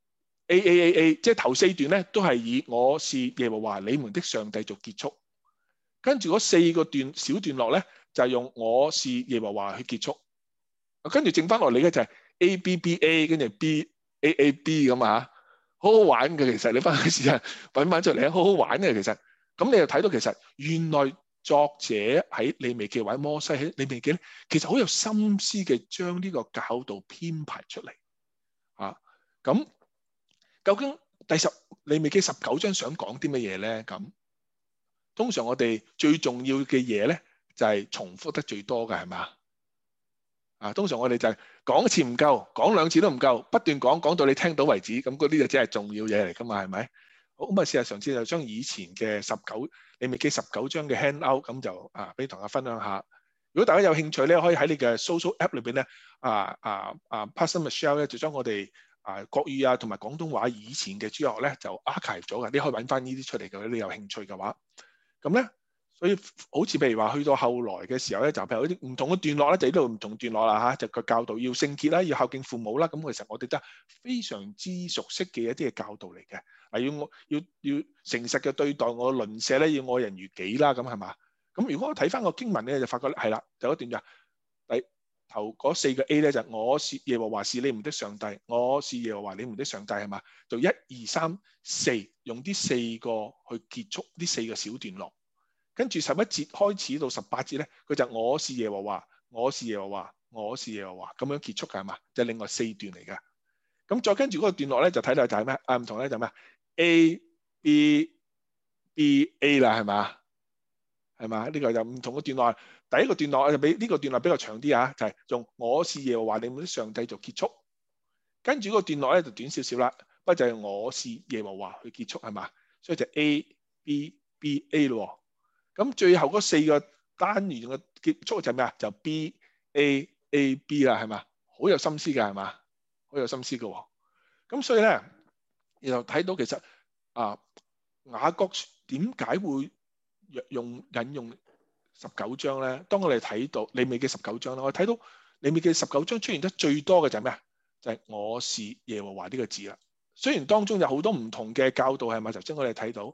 A， 即係頭4段咧都係以我是耶和華你們的上帝做結束，跟住嗰4個小段落咧就係用我是耶和華去結束，跟住剩翻落嚟嘅就係 ABBA 跟住 BAAB 咁好好玩嘅。其實你翻去試下揾翻出嚟好好玩嘅。其實咁你就睇到其實原來作者喺利未記或者摩西喺利未記咧，其實好有心思嘅將呢個教導編排出嚟咁究竟利未記19章想講啲乜嘢咧？咁通常我哋最重要嘅嘢咧就係重複得最多嘅係嘛？通常我哋就係講一次唔夠，講2次都唔夠，不斷講到你聽到為止，咁嗰啲就真係重要嘢嚟噶嘛？係咪？好咁事實上次就將以前嘅利未記19章嘅 handout 咁就俾同大家分享下。如果大家有興趣咧，可以喺你嘅 social app 裏邊咧Pastor Michelle 咧就將我哋國語同埋廣東話以前嘅主日學咧就 archive 咗嘅，你可以揾翻呢啲出嚟嘅。你有興趣嘅話，咁咧，所以好似譬如話去到後來嘅時候咧，就譬如啲唔同嘅段落咧，就呢度唔同段落啦就個教導要聖潔啦，要孝敬父母啦。咁其實我哋都係非常之熟悉嘅一啲嘅教導嚟嘅。要誠實嘅對待我鄰舍咧，要愛人如己啦。咁係嘛？咁如果我睇翻個經文咧，就發覺係啦，就一段就頭嗰4個 A 咧就我是耶和華是你們的上帝，我是耶和華你們的上帝係嘛？就1、2、3、4用啲4個去結束呢4個小段落，跟住11節開始到18節咧，佢就我是耶和華，我是耶和華，我是耶和華咁樣結束嘅係嘛？就另外4段嚟嘅。咁再跟住嗰個段落咧就睇到就係咩？唔同咧就咩？A B B A 啦係嘛？係嘛？呢個就唔同嘅段落。第一個段落就比呢個段落比較長啲就係用我是耶和華你們的上帝做結束，跟住個段落咧就短少少啦，不過就係我是耶和華去結束係嘛？所以就 A B B A 咯。咁最後嗰4個單元嘅結束就係咩啊？就 B A A B 啦係嘛？好有心思㗎係嘛？好有心思㗎。咁所以咧，然後睇到其實雅各點解會引用19章咧？當我哋睇到利未記19章啦，我睇到利未記19章出現得最多嘅就係咩啊？就係我是耶和華呢個字啦。雖然當中有好多唔同嘅教導係咪？頭先我哋睇到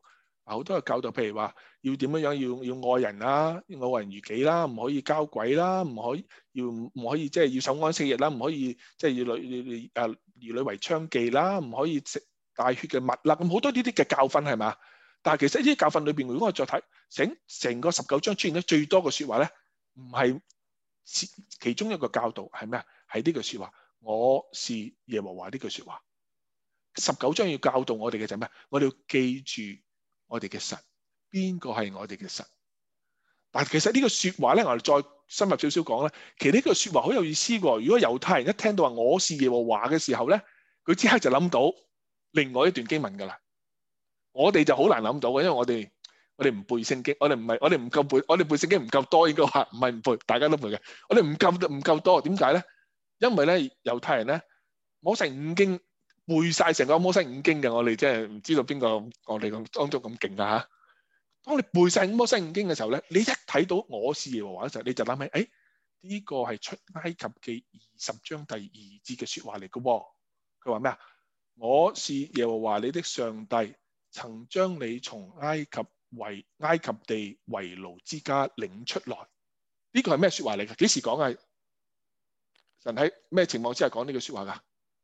好多嘅教導，譬如話要點樣要愛人啦，要愛人如己啦，唔可以交鬼啦，唔可以即係要守安息日啦，唔可以即係兒女為娼妓啦，唔可以食帶血嘅物啦，咁好多呢啲嘅教訓係嘛？但係其實呢啲教訓裏邊，如果我再睇成個19章出現得最多嘅説話咧，唔係其中一個教導係咩啊？係呢句説話，我是耶和華呢句説話。19章要教導我哋嘅就係咩？我哋要記住我哋嘅神，邊個係我哋嘅神？但係其實呢個説話咧，我哋再深入少少講咧，其實呢個説話好有意思喎。如果猶太人一聽到話我是耶和華嘅時候咧，佢即刻就諗到另外一段經文㗎啦。我哋就好難諗到嘅，因為我哋唔背聖經，我哋唔夠背，我哋背聖經唔夠多，應該話唔係唔背，大家都背嘅。我哋唔夠多，點解咧？因為咧猶太人咧摩西五經背晒成個摩西五經嘅，我哋真係唔知道邊個我哋當中咁勁啊嚇！當你背晒摩西五經嘅時候咧，你一睇到我是耶和華嘅時候，你就諗起，誒呢個係出埃及記20章第2節嘅説話嚟嘅喎。佢話咩啊？我是耶和華你的上帝，曾將你從埃及地為奴之家領出來。呢個係咩説話嚟嘅？幾時講啊？神喺咩情況之下講呢句説話㗎？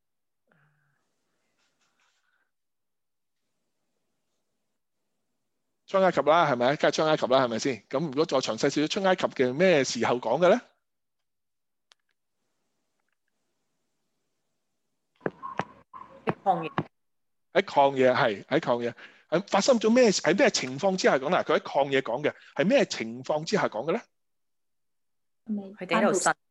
出埃及啦，係咪？梗係出埃及啦，係咪先？咁如果再詳細少少，出埃及嘅咩時候講嘅咧？喺曠野係喺曠野，發生咗咩？喺咩情況之下講啦？佢喺曠野講嘅係咩情況之下講嘅咧？ 佢哋喺度神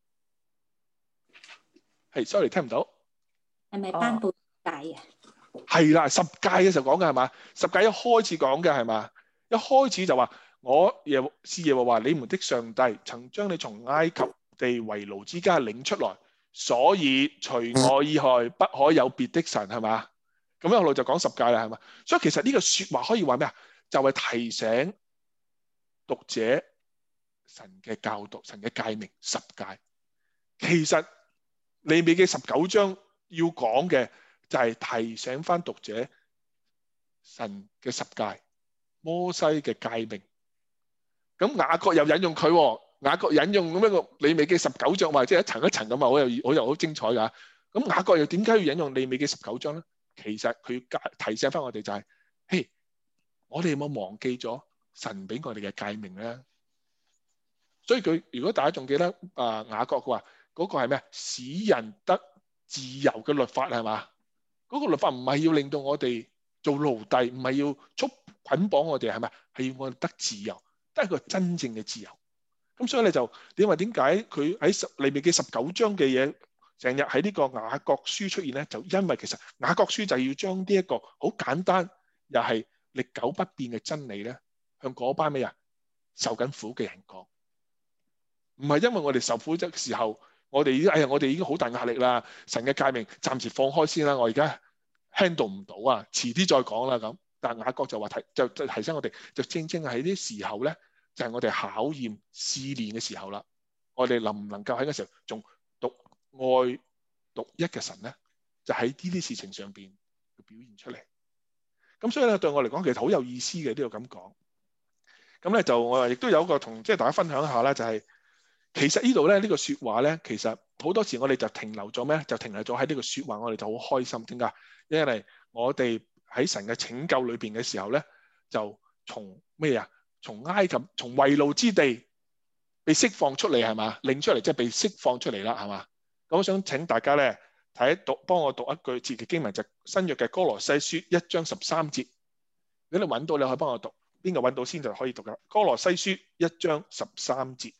係 ，sorry 聽唔到。 係咪頒布戒啊？ 係啦，十戒嘅時候講嘅係嘛？十戒一開始講嘅係嘛？一開始就話我是耶和華你們的上帝，曾將你從埃及地為奴之家領出來，所以除我以外不可有別的神，係嘛？咁一路就講十戒啦，係嘛？所以其實呢個説話可以話咩啊？就係提醒讀者神嘅教導、神嘅誡命十戒。其實利未記19章要講嘅就係提醒翻讀者神嘅十戒、摩西嘅誡命。咁雅各又引用佢喎，雅各引用咁一個利未記19章，話即係一層一層咁啊，好精彩㗎。咁雅各又點解要引用利未記19章咧？其實佢要提醒翻我哋就係，嘿，我哋有冇忘記咗神俾我哋嘅誡命咧？所以佢如果大家仲記得雅各佢話嗰個係咩？使人得自由嘅律法係嘛？嗰個律法唔係要令到我哋做奴隸，唔係要捆綁我哋係咪？係要我哋得自由，得一個真正嘅自由。咁所以咧就點解佢喺利未記19章嘅嘢成日喺呢個雅各書出現咧？就因為其實雅各書就要將呢一個好簡單又係歷久不變嘅真理咧，向嗰班咩啊受緊苦嘅人講。唔係因為我哋受苦嘅時候，我哋已經好大壓力啦，神嘅誡命暫時放開先啦，我而家 handle 唔到啊，遲啲再講啦咁。但係雅各就話就提醒我哋，就正喺啲時候咧，就係我哋考驗試煉嘅時候啦。我哋能唔能夠喺嗰時候仲獨愛獨一嘅神咧？就喺呢啲事情上邊表現出嚟。咁所以咧對我嚟講，其實好有意思嘅都要咁講。咁咧就我亦都有一個同即係大家分享一下啦，就係。其實呢度咧呢個説話咧，其實好多時我哋就停留咗咩？就停留咗喺呢個説話，我哋就好開心。點解？因為我哋喺神嘅拯救裏邊嘅時候咧，就從咩啊？從埃及、從為奴之地被釋放出嚟係嘛？領出嚟即係被釋放出嚟啦係嘛？咁我想請大家咧幫我讀一句字嘅經文，就新約嘅歌羅西書1章13節。如果你揾到，你可以幫我讀。邊個揾到先就可以讀噶。歌羅西書1章13節。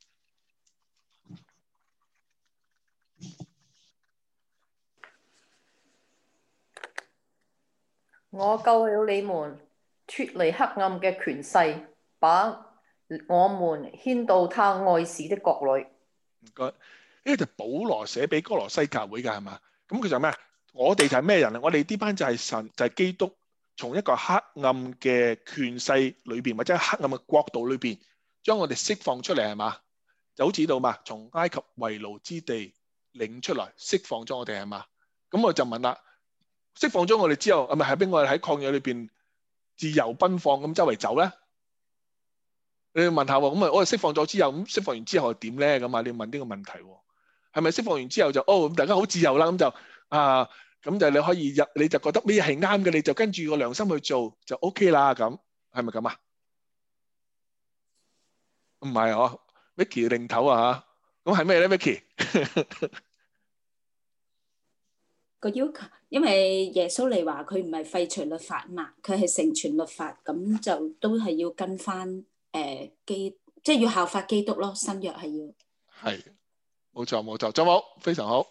我救了你們脫離黑暗嘅權勢，把我們牽到他愛子的國裏。 唔該，呢個就保羅寫俾哥羅西教會㗎係嘛？咁佢就咩？我哋就係咩人啊？我哋呢班就係神，就係基督，從一個黑暗嘅權勢裏邊，或者黑暗嘅國度裏邊，將我哋釋放出嚟係嘛？就好似到嘛，從埃及為奴之地領出來，釋放咗我哋係嘛？咁我就問啦。釋放咗我哋之後，係咪俾我哋喺曠野裏邊自由奔放咁周圍走咧？你要問下喎，咁啊我哋釋放咗之後，咁釋放完之後係點咧？咁啊你要問呢個問題喎，係咪釋放完之後就咁大家好自由啦？咁就咁就你可以你就覺得咩係啱嘅，你就跟住個良心去做就 OK 啦，咁係咪咁啊？唔係嗬 ，Vicky 領頭啊嚇，咁係咩咧 ，Vicky？ 個要求，因為耶穌嚟話佢唔係廢除律法嘛，佢係成全律法，咁就都係要跟翻即係要效法基督咯。新約係要係冇錯冇錯，仲有冇？非常好。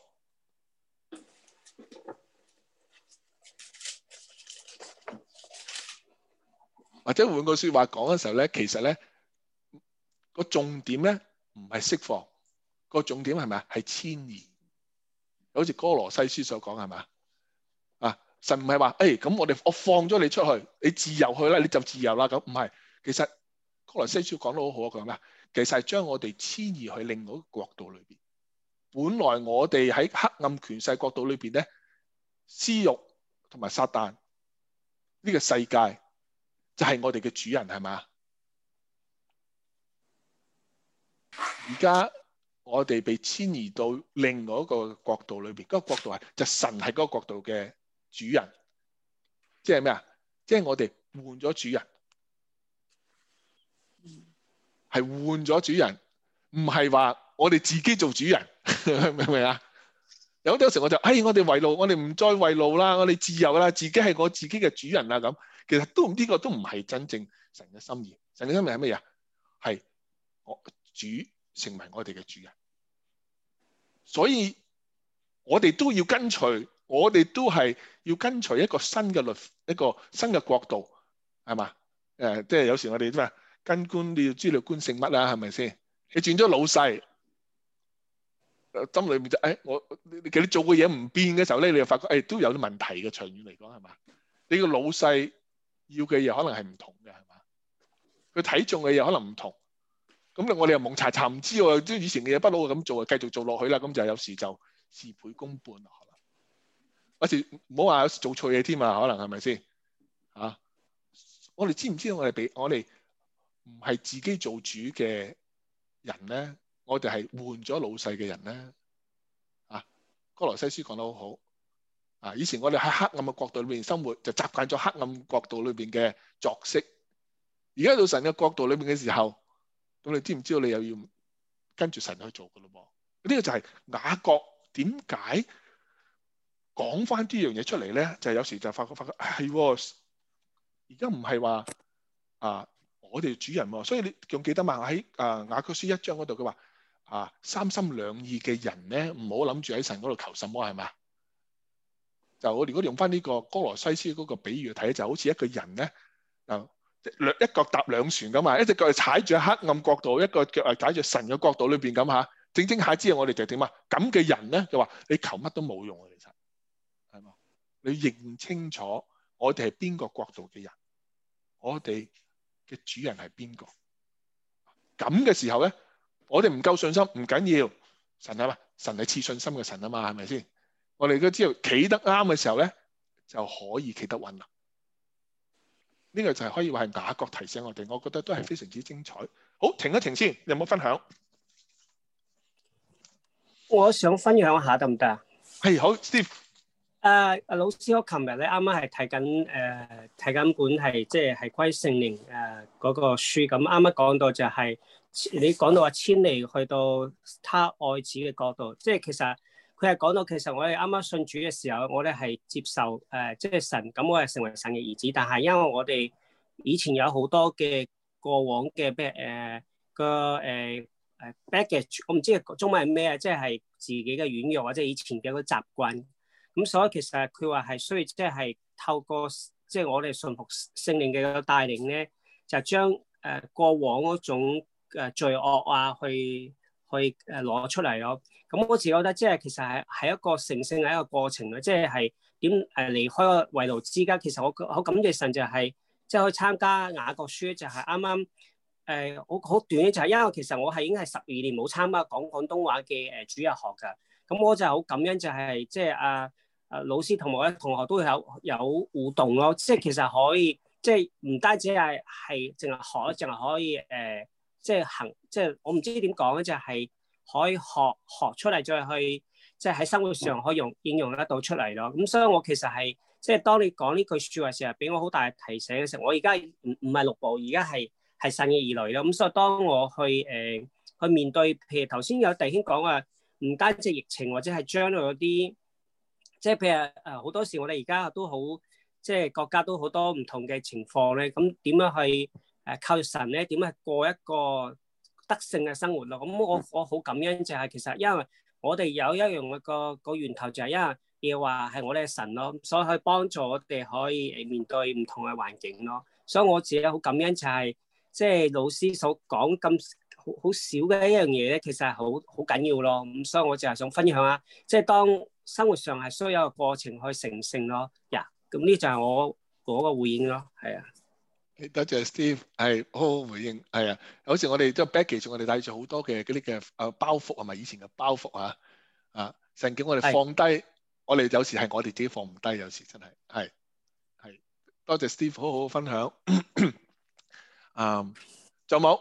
或者換個説話講嘅時候咧，其實咧個重點咧唔係釋放，個重點係咪啊？係遷移。好似哥羅西書所講係咪啊？神唔係話咁我放咗你出去，你自由去啦，你就自由啦咁，唔係。其實哥羅西書講得好好啊，講咩？其實係將我哋遷移去另外一個國度裏邊。本來我哋喺黑暗權勢國度裏邊咧，私欲同埋撒旦呢個世界就係我哋嘅主人係咪啊？而家我哋被遷移到另外一個國度裏邊，嗰個國度就神係嗰個國度嘅主人，即係咩啊？即係我哋換咗主人，係換咗主人，唔係話我哋自己做主人，明唔明啊？有時我就我哋為奴，我哋唔再為奴啦，我哋自由啦，自己係我自己嘅主人啦咁。其實呢個都唔係真正神嘅心意。神嘅心意係乜嘢？係我主成為我哋嘅主人，所以我哋都要跟隨，我哋都係要跟隨一個新嘅一個新嘅國度，係嘛？即係有時我哋咩跟官，你要知道官姓乜啦，係咪先？你轉咗老細，心裏面就其實你做嘅嘢唔變嘅時候咧，你就發覺都有啲問題嘅。長遠嚟講係嘛？你個老細要嘅嘢可能係唔同嘅，係嘛？佢睇中嘅嘢可能唔同。咁我哋又蒙查查唔知喎，即係以前嘅嘢不嬲咁做，繼續做落去啦。咁就有時就事倍功半啦，可能。有時唔好話有時做錯嘢添啊，可能係咪先？我哋知唔知道我哋唔係自己做主嘅人咧？我哋係換咗老細嘅人咧。哥羅西書講得好好。以前我哋喺黑暗嘅國度裏面生活，就習慣咗黑暗國度裏邊嘅作息。而家到神嘅國度裏面嘅時候，咁你知唔知道你又要跟住神去做㗎咯噃？呢個就係雅各點解講翻呢樣嘢出嚟咧？就係有時就發覺係而家唔係話我哋主人喎，所以你仲記得嘛？喺雅各書1章嗰度佢話三心兩意嘅人咧，唔好諗住喺神嗰度求什麼係咪？就我哋如果用翻呢個哥羅西書嗰個比喻睇，就好似一個人咧一腳踏兩船咁啊，一隻腳係踩住黑暗國度，一個腳係踩住神嘅國度裏邊咁嚇。整下之後我哋就點啊？咁嘅人咧就話你求乜都冇用啊，其實係嘛？你認清楚我哋係邊個國度嘅人，我哋嘅主人係邊個？咁嘅時候咧，我哋唔夠信心唔緊要，神係嘛？神係賜信心嘅神啊嘛，係咪先？我哋都知道企得啱嘅時候咧，就可以企得穩啦。呢個就係可以話係雅各提醒我哋，我覺得都係非常之精彩。好，停一停先，有冇分享？ 我想分享下得唔得啊？ 係，好 ，Steve。 老師，我琴日咧啱啱係睇緊本係即係關於聖靈嗰個書，咁啱啱講到就係你講到話遷離去到他愛子嘅角度，即係其實佢係講到其實我哋啱啱信主嘅時候，我哋係接受即係神，咁我係成為神嘅兒子，但係因為我哋以前有好多嘅過往嘅baggage， 我唔知中文係咩啊，即係自己嘅軟弱或者以前嘅嗰個習慣。咁所以其實佢話係需要即係透過即係我哋順服聖靈嘅帶領咧，就將過往嗰種罪惡去攞出嚟咯。咁我自己覺得即係其實係一個成聖嘅一個過程咯，即係點離開個為奴之家。其實我好感謝神就係即係可以參加雅各書，就係啱啱好短嘅，就係因為其實我已經係12年冇參加講廣東話嘅主日學㗎。咁我就好感恩就係即係老師同埋我啲同學都有互動咯，即係其實可以即係唔單止係淨係可以即係行，即係我唔知點講咧，就係可以學出嚟，再去即係喺生活上可以應用得到出嚟咯。咁所以我其實係即係當你講呢句説話時候，俾我好大提醒嘅時候，我而家唔係6步，而家係神嘅兒女咯。咁所以當我去面對，譬如頭先有弟兄講話，唔單止疫情或者係將來嗰啲，即係譬如好多時我哋而家都好，即係國家都好多唔同嘅情況咧。咁點樣去靠神咧？點樣過一個得勝嘅生活咯？咁我好感恩就係其實因為我哋有一樣個源頭就係因為要話係我哋嘅神咯，所以可以幫助我哋可以面對唔同嘅環境咯。所以我自己好感恩就係即係老師所講咁好少嘅一樣嘢咧，其實係好緊要咯。咁所以我就係想分享下，即係當生活上係需要有個過程去成聖咯。咁呢就係我嗰個回應咯。係啊。 多謝 Steve， 係好好回應，係啊，好似我哋即係 baggage，我哋帶住好多嘅嗰啲嘅包袱，係咪以前嘅包袱啊？神叫我哋放低，我哋有時係我哋自己放唔低，有時真係多謝 Steve， 好好分享。仲有冇？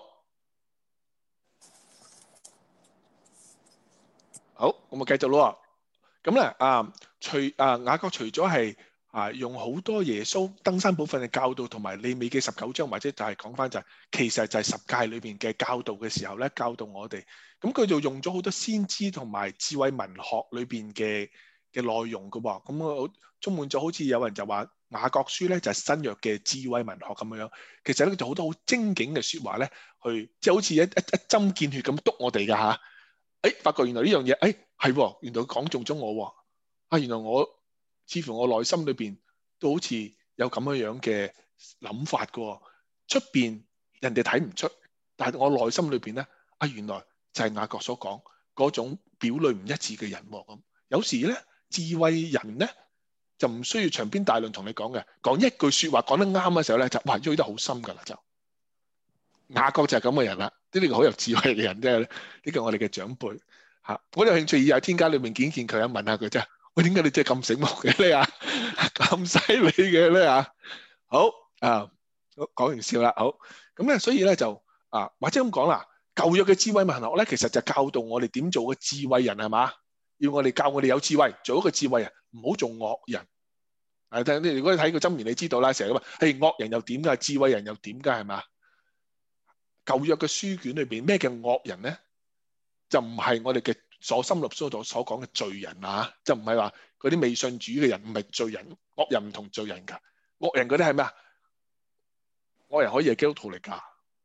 好，咁我繼續咯。咁咧雅各除咗係用好多耶穌登山寶訓嘅教導，同埋利未記19章，或者就係講翻就係其實就係十誡裏邊嘅教導嘅時候咧，教導我哋。咁佢就用咗好多先知同埋智慧文學裏邊嘅內容嘅喎。咁我充滿咗好似有人就話雅各書咧就係新約嘅智慧文學咁樣。其實咧就好多好精警嘅説話咧，去即係好似一針見血咁篤我哋㗎嚇。發覺原來呢樣嘢，係原來講中咗我喎。原來我似乎我內心裏邊都好似有咁樣嘅諗法嘅。出邊人哋睇唔出，但係我內心裏邊咧，原來就係雅各所講嗰種表裏唔一致嘅人喎。咁有時咧，智慧人咧就唔需要長篇大論同你講嘅，講一句説話講得啱嘅時候咧，就追得好深㗎啦。就雅各就係咁嘅人啦，呢個好有智慧嘅人啫。呢個我哋嘅長輩嚇，我有興趣喺天家裏面見佢問下佢啫。喂，點解你真係咁醒目嘅咧？咁犀利嘅咧？好講完笑啦。好咁咧，所以咧就或者咁講啦，舊約嘅智慧文學咧，其實就教導我哋點做個智慧人係嘛？要我哋教我哋有智慧，做一個智慧人，唔好做惡人。如果你睇個箴言，你知道啦，成日咁話，惡人又點㗎？智慧人又點㗎？係嘛？舊約嘅書卷裏邊咩叫惡人咧？就唔係我哋嘅心目中所講嘅罪人就唔係話嗰啲未信主嘅人唔係罪人，惡人唔同罪人㗎。惡人嗰啲係咩啊？惡人可以係基督徒嚟㗎，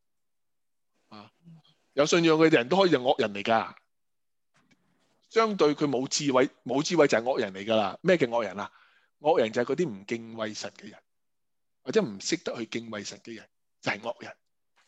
有信仰嘅人都可以係惡人嚟㗎。相對佢冇智慧就係惡人嚟㗎啦。咩叫惡人啊？惡人就係嗰啲唔敬畏神嘅人，或者唔識得去敬畏神嘅人，就係惡人。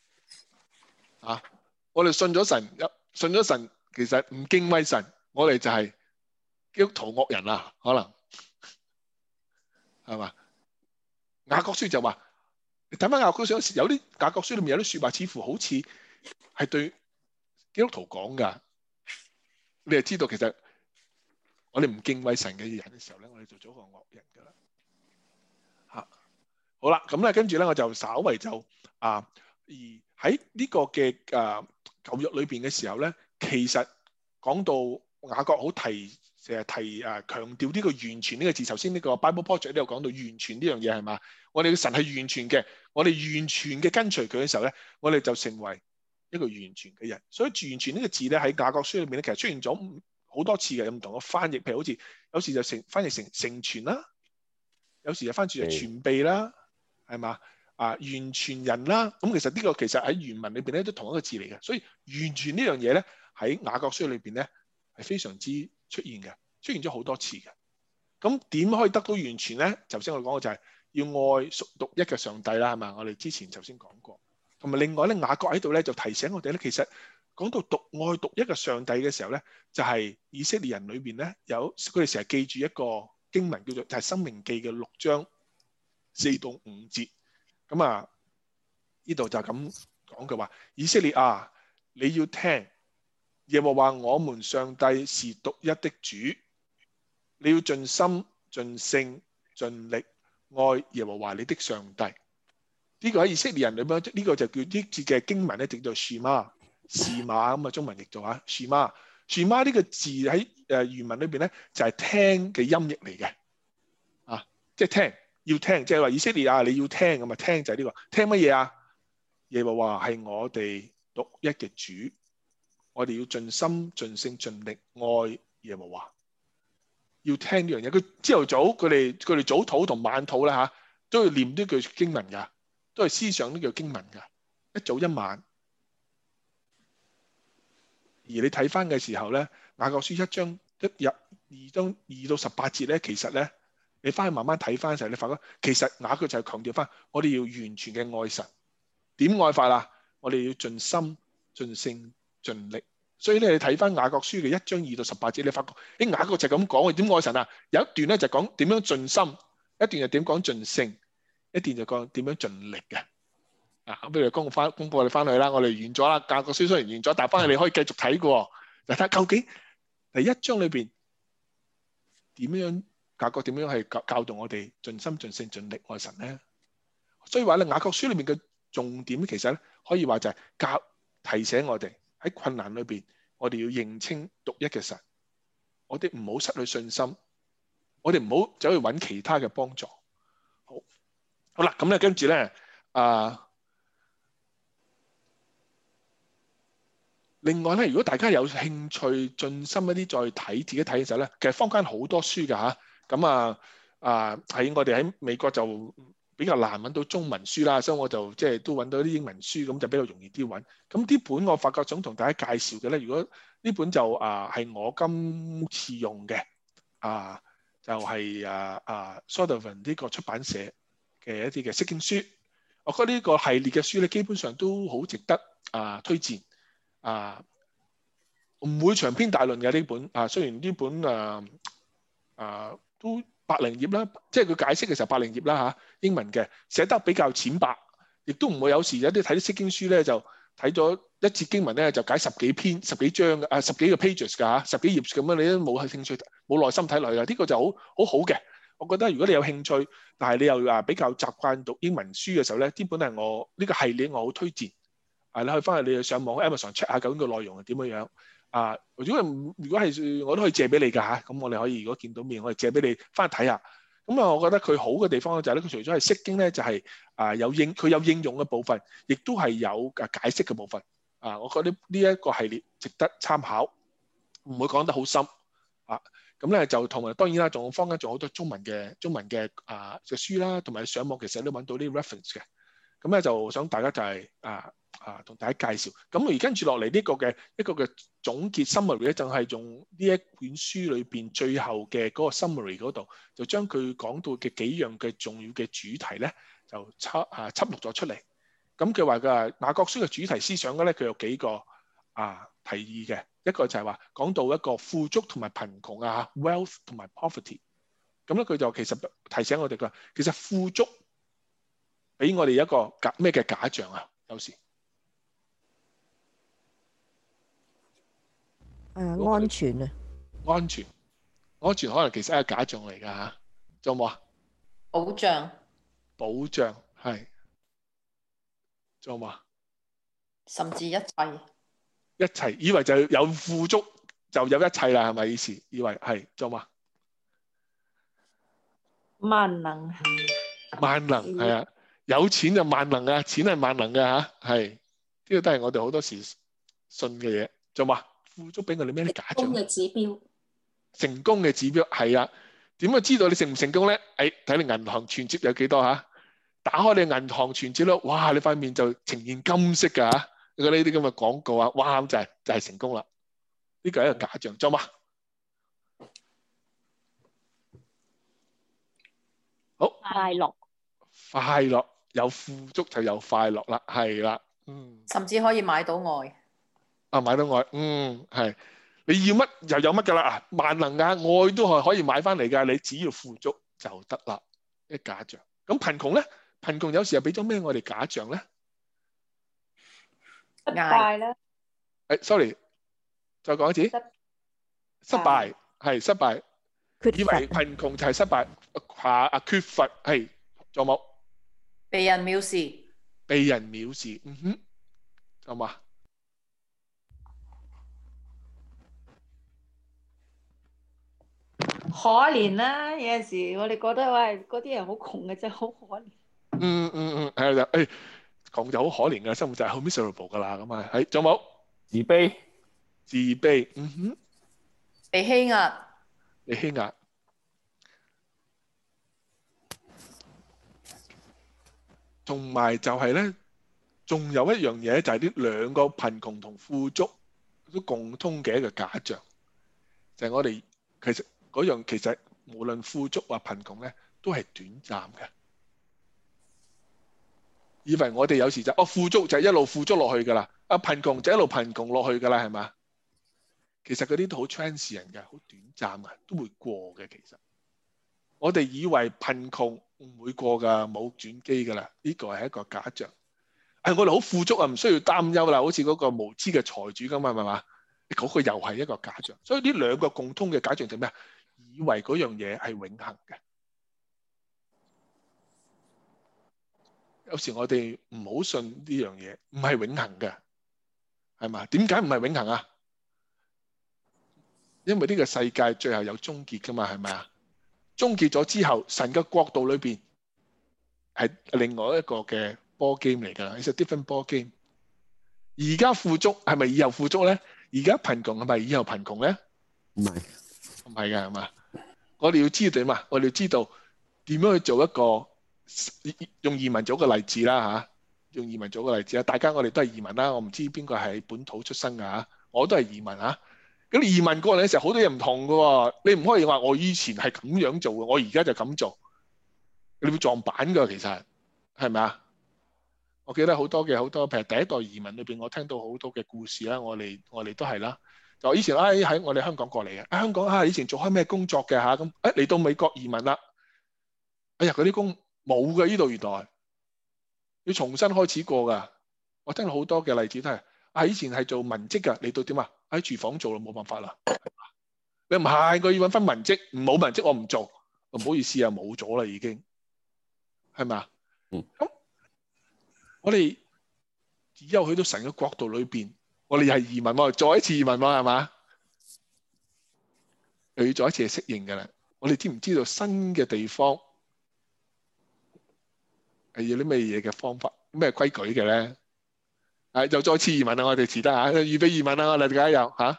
我哋信咗神，其實唔敬畏神，我哋就係基督徒惡人啦，可能係嘛？雅各書就話，你睇翻雅各書有啲雅各書裏面有啲説話，似乎好似係對基督徒講㗎。你就知道其實我哋唔敬畏神嘅人嘅時候咧，我哋做咗個惡人㗎啦。好啦，咁咧跟住咧我就稍為就而喺呢個嘅舊約裏邊嘅時候咧，其實講到雅各好成日提強調呢個完全呢個字。頭先呢個 Bible Project 都有講到完全呢樣嘢係嘛？我哋嘅神係完全嘅，我哋完全嘅跟隨佢嘅時候咧，我哋就成為一個完全嘅人。所以完全呢個字咧喺雅各書裏面咧，其實出現咗好多次嘅，有唔同嘅翻譯。譬如好似有時就翻譯成全啦，有時就翻轉就全備啦，係嘛？完全人啦，咁其實呢個其實喺原文裏邊咧都同一個字嚟嘅。所以完全呢樣嘢咧喺雅各書裏邊咧係非常之出現嘅，出現咗好多次嘅。咁點可以得到完全咧？頭先我哋講嘅就係要愛屬獨一嘅上帝啦，係嘛？我哋之前頭先講過。同埋另外咧，雅各喺度咧就提醒我哋咧，其實講到愛獨一嘅上帝嘅時候咧，就係以色列人裏邊咧有佢哋成日記住一個經文叫做就係《申命記》嘅6章4到5節。咁呢度就咁講嘅話，以色列你要聽，耶和華我們上帝是獨一的主，你要盡心盡性盡力愛耶和華你的上帝。 呢個喺以色列人裏邊，呢個就叫呢節嘅經文咧，叫做示瑪，示瑪咁啊，中文譯做示瑪。示瑪呢個字喺原文裏邊咧，就係聽嘅音譯嚟嘅，即係聽，要聽，即係話以色列啊，你要聽咁啊，聽就係呢個，聽乜嘢啊？耶和華係我哋獨一嘅主，我哋要盡心盡性盡力愛耶和華，要聽呢樣嘢。佢朝頭早佢哋早禱同晚禱啦嚇，都要念呢句經文㗎，都係思想呢句經文㗎，一早一晚。而你睇翻嘅時候咧，雅各書1章2到18節咧，其實咧你翻去慢慢睇翻嘅時候，你發覺其實雅各就係強調翻，我哋要完全嘅愛神。點愛法啊？我哋要盡心、盡性、盡力。所以咧，你睇翻雅各書嘅1章2到18節，你發覺雅各就係咁講嘅。點愛神啊？有一段咧就講點樣盡心，一段就點講盡性，一段就講點樣盡力嘅。咁不如公佈我哋翻去啦。我哋完咗啦，雅各書雖然完咗，但係翻去你可以繼續睇嘅喎。就睇下究竟第1章裏邊點樣雅各點樣係教導我哋盡心、盡性、盡力愛神咧？所以話咧，雅各書裏面嘅重點其實咧，可以話就係提醒我哋喺困難裏邊，我哋要認清獨一嘅神，我哋唔好失去信心，我哋唔好走去揾其他嘅幫助。好啦，咁咧跟住咧另外咧，如果大家有興趣盡心一啲再睇自己睇嘅時候咧，其實坊間好多書㗎嚇。咁喺我哋喺美國就比較難揾到中文書啦，所以我就即係都揾到啲英文書，咁就比較容易啲揾。咁呢本我發覺想同大家介紹嘅咧，如果呢本就係我今次用嘅就係Zondervan呢個出版社嘅一啲嘅釋經書。我覺得呢個系列嘅書咧，基本上都好值得推薦。唔會長篇大論嘅呢本雖然呢本都100頁啦，即係佢解釋嘅時候100頁啦嚇，英文嘅寫得比較淺白，亦都唔會有時有啲睇啲釋經書咧就睇咗一節經文咧就解10幾篇、10幾章10幾個 pages 㗎嚇，10幾頁咁樣，你都冇興趣、冇耐心睇落去啊！呢個就好嘅。我覺得如果你有興趣，但係你又比較習慣讀英文書嘅時候咧，呢本係我呢個系列我好推薦。你可以翻去你上網 Amazon check 下究竟個內容係點樣樣。如果係我都可以借俾你㗎嚇，咁我哋可以如果見到面，我哋借俾你翻去睇下。咁我覺得佢好嘅地方咧就係咧，佢除咗係釋經咧，就係佢有應用嘅部分，亦都係有解釋嘅部分。我覺得呢一個系列值得參考，唔會講得好深。咁咧就同埋當然啦，仲坊間仲好多中文嘅書啦，同埋上網其實都揾到啲 reference 嘅。咁咧就想大家就係同大家介紹。咁而跟住落嚟呢個嘅一個嘅總結 summary 咧，就係用呢一本書裏邊最後嘅嗰個 summary 嗰度，就將佢講到嘅幾樣嘅重要嘅主題咧，就輯錄咗出嚟。咁佢話嘅雅各書嘅主題思想咧，佢有幾個提議嘅。一個就係話講到一個富足同埋貧窮wealth 同埋 poverty。咁咧佢就其實提醒我哋嘅，其實富足俾我哋一個咩嘅假象啊？有時安全啊， 安全可能其實係假象嚟㗎嚇，仲有冇啊？保障係，仲有冇啊？ 甚至一切， 以為就有富足就有一切啦，係咪意思？以為係，仲有冇啊？ 萬能係啊，有錢就萬能啊，錢係萬能嘅嚇，係呢個都係我哋好多時信嘅嘢。仲有冇啊？富足俾我哋咩假象？成功嘅指標係啊，點樣知道你成唔成功咧？睇你銀行存摺有幾多嚇？打開你銀行存摺咯，哇！你塊面就呈現金色㗎嚇。你覺得呢啲咁嘅廣告哇！就係成功啦。呢個係一個假象，做嘛？好，快樂有富足就有快樂啦，係啦， 甚至可以買到愛。 買到愛，係。你要乜又有乜㗎啦？萬能㗎，愛都係可以買翻嚟㗎。你只要富足就得啦，一假象。咁貧窮咧？貧窮有時又俾咗咩我哋假象咧？ 失敗啦 ！sorry， 再講一次。失敗係失敗，以為貧窮就係失敗。缺乏係，仲有冇？ 被人藐視。 被人藐視，好嘛？ 可憐啦，有陣時我哋覺得喂，嗰啲人好窮嘅真係好可憐。 係啦，窮就好可憐嘅，生活就係好 miserable 噶啦，咁啊，仲有冇？ 自卑， 自卑， 被欺壓， 被欺壓，同埋就係咧，仲有一樣嘢就係呢兩個貧窮同富足都共通嘅一個假象，就係我哋其實嗰樣其實無論富足或貧窮咧，都係短暫嘅。以為我哋有時就富足就一路富足落去㗎啦，貧窮就一路貧窮落去㗎啦，係嘛？其實嗰啲都好 transient 嘅，好短暫嘅，都會過嘅。其實我哋以為貧窮唔會過㗎，冇轉機㗎啦，呢個係一個假象。我哋好富足啊，唔需要擔憂啦，好似嗰個無知嘅財主咁啊，係嘛？嗰個又係一個假象。所以呢兩個共通嘅假象就咩啊？以為嗰樣嘢係永恆嘅。有時我哋唔好信呢樣嘢，唔係永恆嘅，係嘛？點解唔係永恆啊？因為呢個世界最後有終結噶嘛，係咪啊？終結咗之後，神嘅國度裏邊係另外一個嘅波 game 嚟㗎，係 a different ball game。而家富足係咪以後富足咧？而家貧窮係咪以後貧窮咧？ 唔係， 唔係㗎，係嘛？我哋要知道點啊？我哋要知道點樣去做一個。用移民做個例子啦嚇，用移民做個例子啦。大家我哋都係移民啦，我唔知邊個係本土出生㗎嚇，我都係移民嚇。咁移民過嚟嘅時候，好多嘢唔同㗎喎。你唔可以話我以前係咁樣做嘅，我而家就咁做，你會撞板㗎。其實係咪啊？我記得好多，譬如第一代移民裏邊，我聽到好多嘅故事啦。我哋都係啦。就以前喺我哋香港過嚟嘅，香港以前做開咩工作嘅嚇咁，嚟到美國移民啦。哎呀，嗰啲工冇嘅，呢度原來要重新開始過㗎。我聽到好多嘅例子都係以前係做文職㗎，嚟到點啊？喺廚房做啦，冇辦法啦。你唔係，我要揾翻文職，冇文職我唔做。唔好意思啊，冇咗啦已經，係咪啊？咁我哋只有去到神嘅國度裏邊，我哋又係移民喎，再一次移民喎，係嘛？又要再一次係適應㗎啦。我哋知唔知道新嘅地方係要啲咩嘢嘅方法、咩規矩嘅咧？就再次移民啦！我哋遲得嚇，預備移民啦！我哋大家又嚇，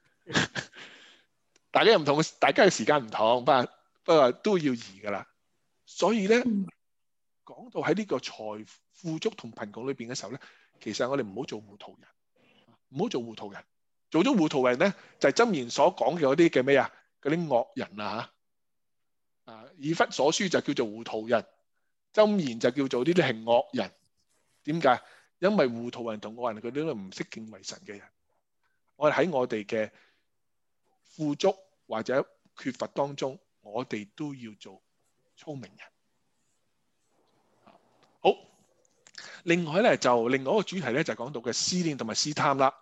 大家又唔同，大家嘅時間唔同，不過都要移噶啦。所以咧，講到喺呢個財富足同貧窮裏邊嘅時候咧，其實我哋唔好做糊塗人，唔好做糊塗人。做咗糊塗人咧，就係箴言所講嘅嗰啲嘅咩啊？嗰啲惡人啊嚇，以弗所書就叫做糊塗人。箴言就叫做呢啲係惡人，點解？因為糊塗人同惡人佢哋都唔識敬畏神嘅人。我哋喺我哋嘅富足或者缺乏當中，我哋都要做聰明人。好，另外咧就另外一個主題咧就係講到嘅思念同埋試探啦。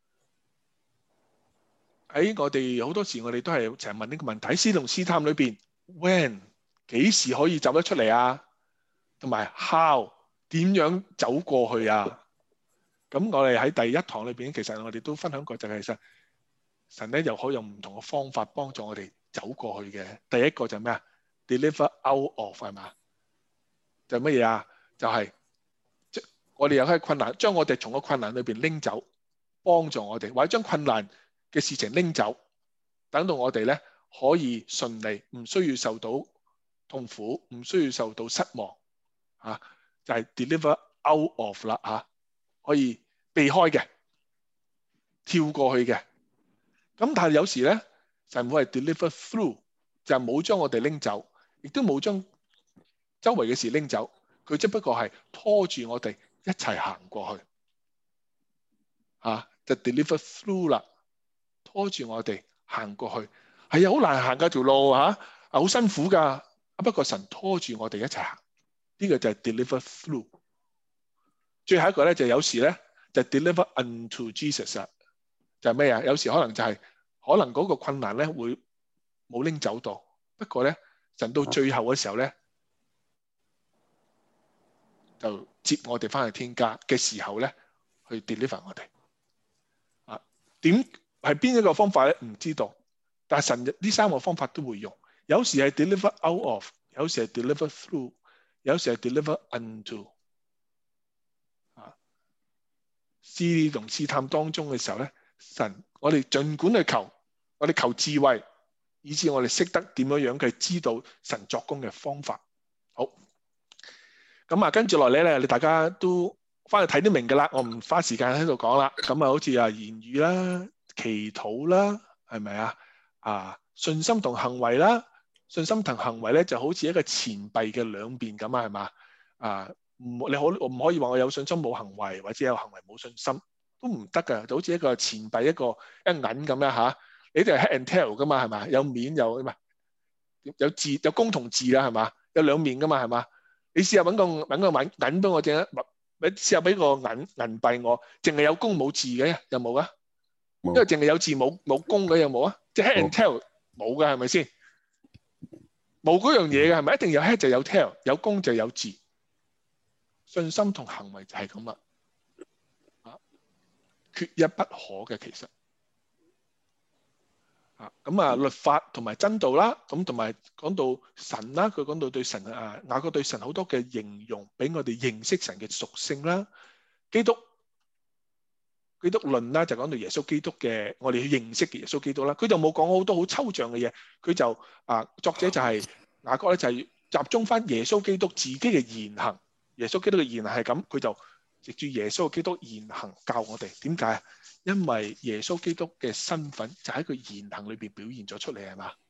喺我哋好多時我哋都係成日問呢個問題：思念同試探裏邊 ，when 幾時可以走得出嚟啊？同埋 how 點樣走過去啊？咁我哋喺第一堂裏邊，其實我哋都分享過，就係其實神咧又可以用唔同嘅方法幫助我哋走過去嘅。第一個就係咩啊 ？deliver out of 係嘛？就係乜嘢啊？就係即我哋有啲困難，將我哋從個困難裏邊拎走，幫助我哋，或者將困難嘅事情拎走，等到我哋咧可以順利，唔需要受到痛苦，唔需要受到失望。就係 deliver out of 啦嚇，可以避開嘅，跳過去嘅。咁但係有時咧，神會係 deliver through，就係冇將我哋拎走，亦都冇將周圍嘅事拎走，佢只不過係拖住我哋一齊行過去。就 deliver through 啦，拖住我哋行過去，係好難行㗎條路嚇，好辛苦㗎。不過神拖住我哋一齊行。呢個就係 deliver through。最後一個咧就有時咧就 deliver unto Jesus 啊，就係咩啊？有時可能就係可能嗰個困難咧會冇拎走到，不過咧神到最後嘅時候咧就接我哋翻去天家嘅時候咧，去 deliver 我哋。點係邊一個方法咧？唔知道，但係神呢3個方法都會用。有時係 deliver out of， 有時係 deliver through， 有時係 deliver unto。試煉同試探當中嘅時候咧，神我哋儘管去求，我哋求智慧，以致我哋識得點樣嘅知道神作工嘅方法。好，咁跟住落嚟咧，你大家都翻去睇都明㗎啦，我唔花時間喺度講啦。咁好似言語啦、祈禱啦，係咪啊？信心同行為啦，信心同行為咧就好似一個錢幣嘅兩邊咁係嘛？你唔可以話我有信心冇行為，或者有行為冇信心都唔得㗎，就好似一個錢幣一銀咁樣嚇。你哋係 head and tail 㗎嘛係嘛？有面有字有公同字啦係嘛？有兩面㗎嘛係嘛？你試下揾個銀俾我正，你試下俾個銀幣我，淨係有公冇字嘅有冇啊？因為淨係有字冇公嘅有冇啊？即係 head and tail 冇㗎係咪先？冇嗰樣嘢嘅係咪？一定有 head 就有 tail， 有公就有字。信心同行為就係咁啦，缺一不可嘅其實。律法同埋真道啦，咁同埋講到神啦，佢講到對神雅各對神好多嘅形容，俾我哋認識神嘅屬性啦。基督論啦，就講到耶穌基督嘅，我哋去認識嘅耶穌基督啦。佢就冇講好多好抽象嘅嘢，佢就作者就係雅各咧，就係集中翻耶穌基督自己嘅言行。耶穌基督嘅言行係咁，佢就藉住耶穌基督言行教我哋。點解啊？因為耶穌基督嘅身份就喺佢言行裏邊表現咗出嚟，係嘛？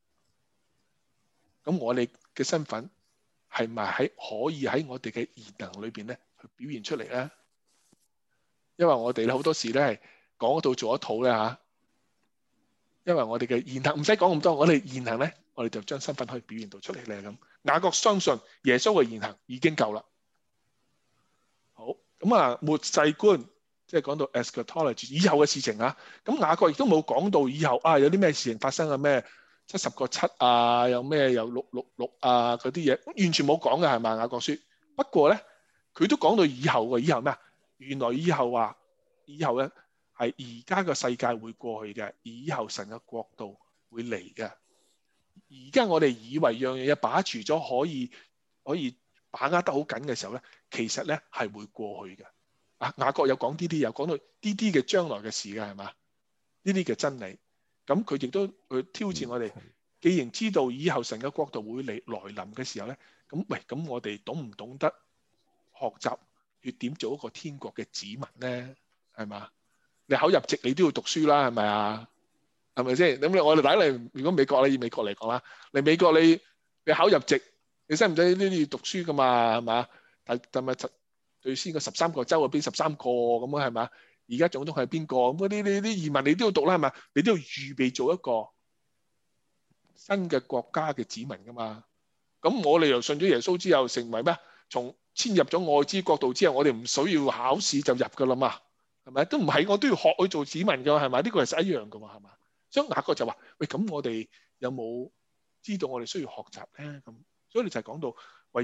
咁我哋嘅身份係咪可以喺我哋嘅言行裏邊咧去表現出嚟咧？因為我哋咧好多時咧係講一套做一套咧嚇。因為我哋嘅言行唔使講咁多，我哋言行咧，我哋就將身份可以表現到出嚟咧咁。雅各相信耶穌嘅言行已經夠啦。好，咁末世觀，即係講到 eschatology 以後嘅事情啊。咁雅各亦都冇講到以後有啲咩事情發生啊，咩70個7啊，有咩有666啊嗰啲嘢，完全冇講嘅係咪雅各書？不過咧，佢都講到以後嘅，以後咩啊？原來以後咧係而家個世界會過去嘅，以後神嘅國度會嚟嘅。而家我哋以為樣樣嘢把持咗可以把握得好緊嘅時候咧，其實咧係會過去嘅。雅各有講啲，有講到啲嘅將來嘅事嘅係嘛？呢啲嘅真理，咁佢亦都去挑戰我哋。既然知道以後神嘅國度會來臨嘅時候咧，咁我哋懂唔懂得學習要點做一個天國嘅子民咧？係嘛？你考入籍你都要讀書啦，係咪啊？係咪先？咁我哋睇嚟，如果美國以美國嚟講啦，你美國你考入籍，你使唔使呢啲要讀書噶嘛？係嘛？但係最先個13個州嗰邊13個咁啊，係嘛？而家總統係邊個？咁啲移民你都要讀啦，係咪？你都要預備做一個新嘅國家嘅子民噶嘛？咁我哋又信咗耶穌之後，成為咩？從遷入咗愛之國度之後，我哋唔需要考試就入噶啦嘛？係咪？都唔係，我都要學去做子民噶，係咪？呢個係一樣噶嘛，係嘛？所以雅各就話：喂，咁我哋有冇知道我哋需要學習咧？咁所以你就係講到為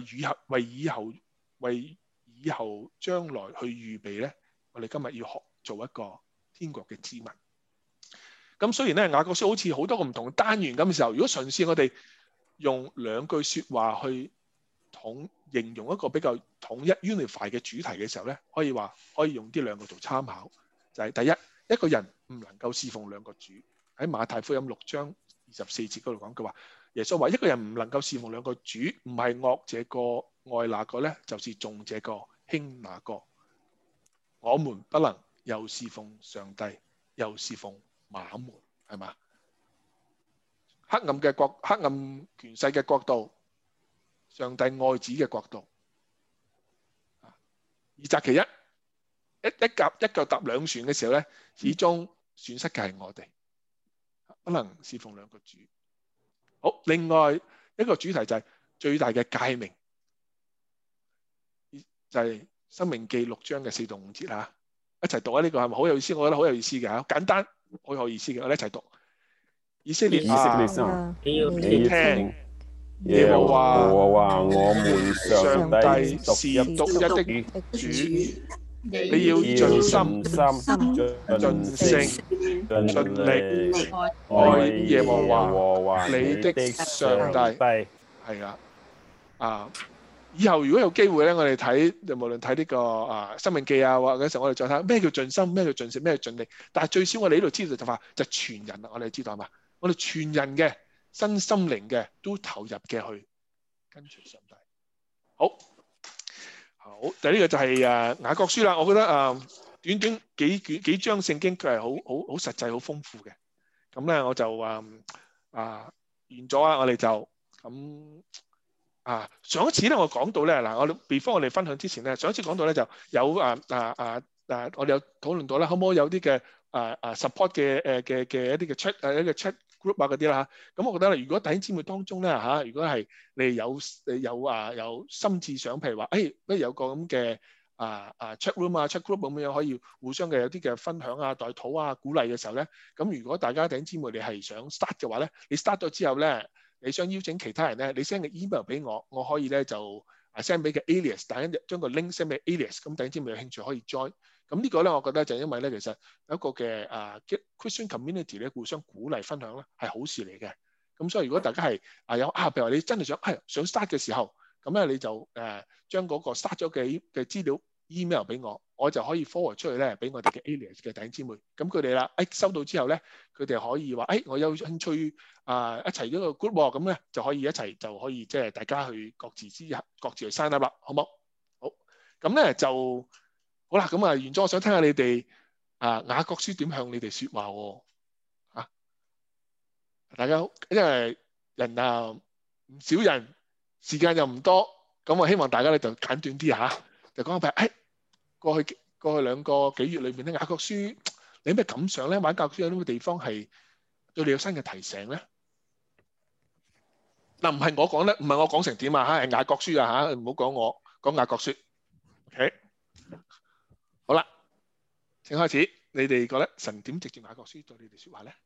以後將來去預備咧，我哋今日要學做一個天國嘅子民。咁雖然咧雅各書好似好多個唔同嘅單元咁嘅時候，如果嘗試我哋用2句説話去形容一個比較統一 unify 嘅主題嘅時候咧，可以用啲2個做參考，就係第一，一個人唔能夠侍奉2個主。喺馬太福音6章24節嗰度講，佢話耶穌話一個人唔能夠侍奉2個主，唔係惡這個愛那個咧，就是重這個輕那個。我們不能又侍奉上帝，又侍奉馬門，係嘛？黑暗權勢嘅國度，上帝愛子嘅國度。二擇其一，一腳踏兩船嘅時候咧，始終損失嘅係我哋。不能侍奉2個主。好，另外一個主題就係最大嘅誡命，就係申命記6章嘅4到5節啦。一齊讀啊！呢個係咪好有意思？我覺得好有意思嘅嚇，簡單好有意思嘅，我哋一齊讀。以色列啊，你要聽耶和華我們上帝是獨一的主，你要盡心、盡性、盡力愛耶和華你的上帝。係啦，以後如果有機會咧，我哋睇無論睇呢個申命記啊，或者時候我哋再睇咩叫盡心，咩叫盡性，咩叫盡力。但係最少我哋呢度知道就話就全人啦，我哋知道係嘛？我哋全人嘅身心靈嘅都投入嘅去跟隨上帝。好，第呢個就係雅各書啦。我覺得短短幾章聖經佢係好實際、好豐富嘅。咁咧我就完咗啦，我哋就咁。上一次咧，我講到咧嗱，before 我哋分享之前咧，上一次講到咧就有我哋有討論到咧，可唔可以有啲嘅support 嘅一啲嘅 chat 一個 chat group 嗰啲啦嚇。咁我覺得如果弟兄姊妹當中咧如果係你有心志想，譬如話不如有個咁嘅chat room chat group 咁樣可以互相嘅有啲嘅分享代禱鼓勵嘅時候咧，咁如果大家弟兄姊妹你係想 start 嘅話咧，你 start 咗之後咧。你想邀請其他人咧，你 send 個 email 俾我，我可以咧就send 俾個 alias， 大家將個 link send 俾 alias， 咁等陣咪有興趣可以 join。咁呢個咧，我覺得就因為咧，其實有一個嘅Christian community 咧，互相鼓勵分享咧係好事嚟嘅。咁所以如果大家係有譬如話你真係想 start 嘅時候，咁咧你就將嗰個 start 咗嘅資料 email 俾我，我就可以 forward 出去咧俾我哋嘅 alias 嘅弟兄姊妹。咁佢哋啦，收到之後咧，佢哋可以話我有興趣一齊嗰個 group 喎，咁咧就可以一齊就可以即係大家去各自去 sign up 啦，好冇？好，咁咧就好啦。咁完咗，我想聽下你哋雅各書點向你哋説話喎。大家因為人唔少人，時間又唔多，咁我希望大家咧就簡短啲就講下譬如過去2個幾月裏面咧，雅各書你有咩感想咧？雅各書有啲咩地方係對你有新嘅提醒咧？唔係我講咧，唔係我講成點係雅各書唔好講我講雅各書。OK， 好啦，請開始。你哋覺得神點藉住雅各書對你哋説話咧？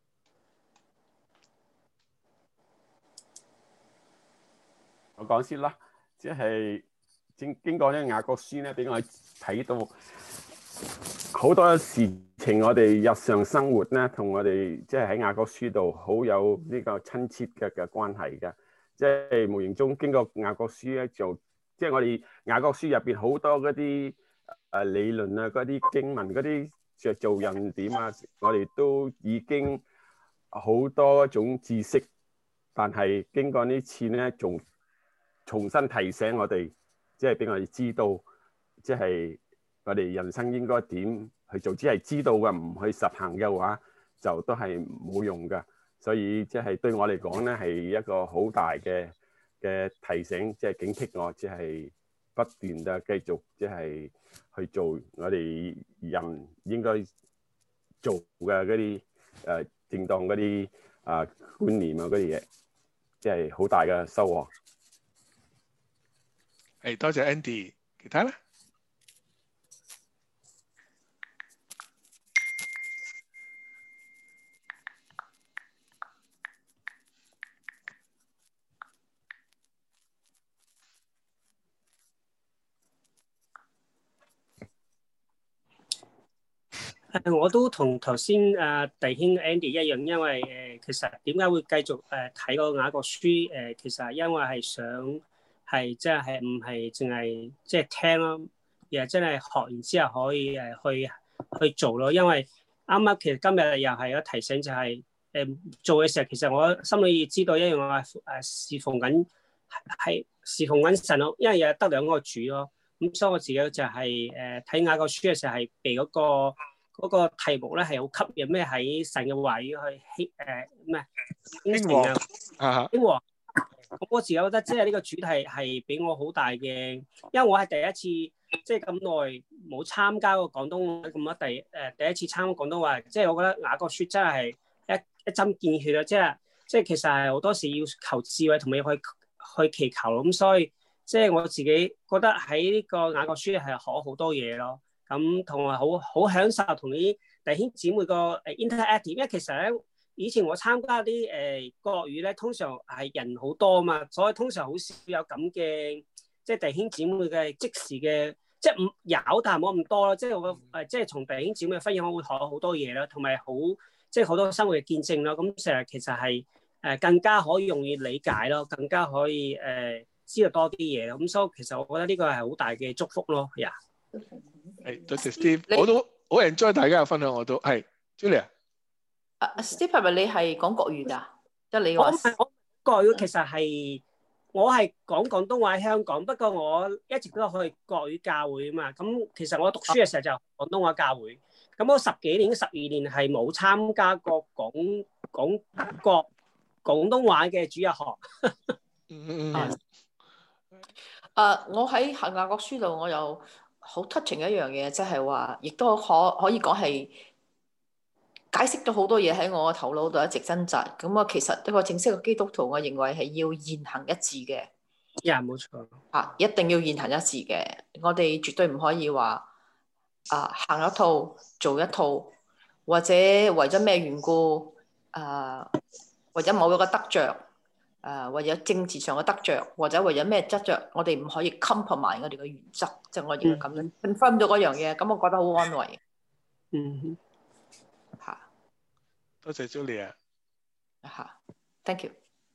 我講先啦，即係經過呢雅各書咧，俾我睇到好多事情，我哋日常生活咧，同我哋即係喺雅各書度好有呢個親切嘅關係嘅。即係無形中經過雅各書咧，就即係我哋雅各書入邊好多嗰啲理論嗰啲經文嗰啲做人點我哋都已經好多種知識，但係經過呢次咧，仲重新提醒我哋，即係俾我哋知道，即係我哋人生應該點去做。只係知道嘅，唔去實行嘅話，就都係冇用㗎。所以即係對我嚟講咧，係一個好大嘅提醒，即係警惕我，即係不斷嘅繼續即係去做我哋人應該做嘅嗰啲正當嗰啲觀念嗰啲嘢，即係好大嘅收穫。 多謝 Andy， 其他咧？ 我都同頭先弟兄 Andy 一樣，因為其實點解會繼續睇個雅各書其實係因為係想係即係唔係淨係即係聽咯，而係真係學完之後可以去做咯。因為啱啱其實今日又係有提醒，就係做嘅時候，其實我心裏要知道一樣，我係侍奉緊神咯，因為又得兩個主咯。咁所以我自己就係睇雅各書嘅時候係被嗰個題目咧係好吸引，咩喺神嘅話語去興盛興旺。咁我自己覺得即係呢個主題係俾我好大嘅，因為我係第一次即係咁耐冇參加過廣東話咁第一次參加廣東話，即係我覺得雅各書真係一針見血啦，即係其實係好多時要求智慧同埋去祈求咯。咁所以即係我自己覺得喺呢個雅各書係學好多嘢咯。咁同埋好享受同啲弟兄姊妹個 interactive，因為其實咧以前我參加啲國語咧，通常係人好多嘛，所以通常好少有咁嘅即係弟兄姊妹嘅即時嘅，即係唔有，但係冇咁多咯。即係我即係從弟兄姊妹嘅分享，我會學好多嘢啦，同埋好即係好多生活嘅見證啦。咁成日其實係更加可以容易理解咯，更加可以知道多啲嘢。咁所以其實我覺得呢個係好大嘅祝福咯。呀， 係多謝 Steve，我都好 enjoy 大家嘅分享，我都係 Julia。 Steve 係咪你係講國語㗎？即係你話我國語其實係我係講廣東話喺香港，不過我一直都去國語教會啊嘛。咁其實我讀書嘅時候就廣東話教會。咁我10幾年、12年係冇參加過講廣東話嘅主日學。 我喺雅各書度，我有好 touching 一樣嘢，即係話，亦都可以講係解釋咗好多嘢喺我嘅頭腦度一直掙扎。咁啊，其實一個正式嘅基督徒，我認為係要言行一致嘅。 冇錯。 一定要言行一致嘅。我哋絕對唔可以話行一套做一套，或者為咗咩緣故為咗某一個得着。為咗政治上嘅得着，或者為咗咩得着，我哋唔可以 compromise 我哋嘅原則，即係我認為咁樣 confirm 咗嗰樣嘢，咁我覺得好安慰。 多謝 Julia。 Thank you。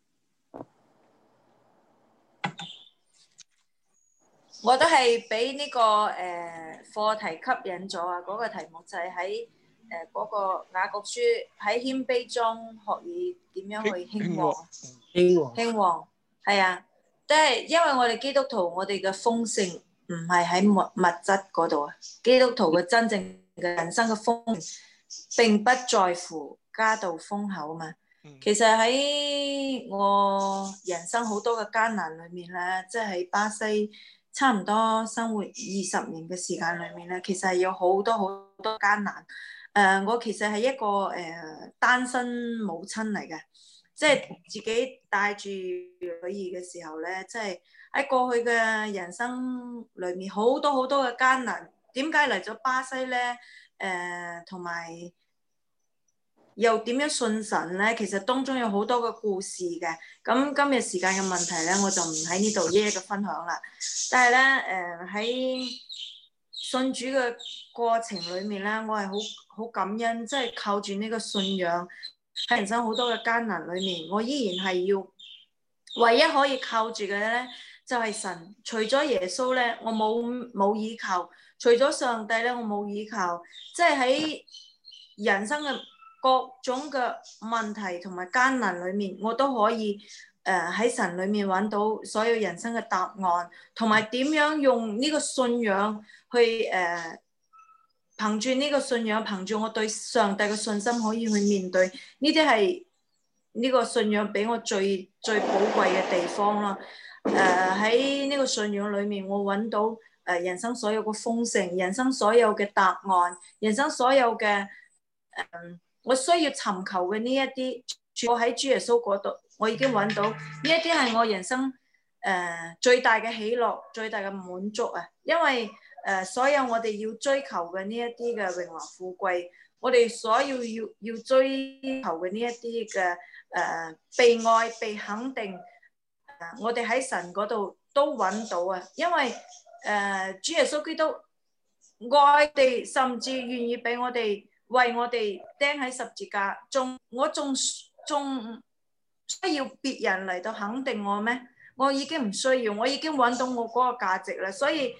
我都係俾呢個課題吸引咗啊！嗰個題目就係喺嗰個雅各書喺謙卑中學以點樣去興旺。興旺係啊，即係因為我哋基督徒，我哋嘅豐盛唔係喺物質嗰度啊。基督徒嘅真正嘅人生嘅豐盛，並不在乎家道豐厚嘛。其實喺我人生好多嘅艱難裏面咧，即係喺巴西差唔多生活20年嘅時間裏面咧，其實係有好多好多艱難。我其實係一個單身母親嚟嘅。即係自己帶住女兒嘅時候咧，即係喺過去嘅人生裏面好多好多嘅艱難。點解嚟咗巴西咧？同埋又點樣信神咧？其實當中有好多嘅故事嘅。咁今日時間嘅問題咧，我就唔喺呢度一一嘅分享啦。但係咧，喺信主嘅過程裏面咧，我係好感恩，即係靠住呢個信仰。喺人生好多嘅艱難裏面，我依然係要唯一可以靠住嘅咧，就係神。除咗耶穌咧，我冇依靠；除咗上帝咧，我冇依靠。即係喺人生嘅各種嘅問題同埋艱難裏面，我都可以喺神裏面揾到所有人生嘅答案，同埋點樣用呢個信仰去憑住呢個信仰，憑住我對上帝嘅信心，可以去面對呢啲係呢個信仰俾我最最寶貴嘅地方啦。喺呢個信仰裏面，我揾到人生所有嘅豐盛，人生所有嘅答案，人生所有嘅我需要尋求嘅呢一啲，全部喺主耶穌嗰度，我已經揾到呢一啲係我人生最大嘅喜樂，最大嘅滿足啊！因為所有我哋要追求嘅呢一啲嘅榮華富貴，我哋所有要追求嘅呢一啲嘅被愛、被肯定，我哋喺神嗰度都揾到啊！因為主耶穌基督愛地，甚至願意俾我哋為我哋釘喺十字架，我仲需要別人嚟到肯定我咩？我已經唔需要，我已經揾到我嗰個價值啦。所以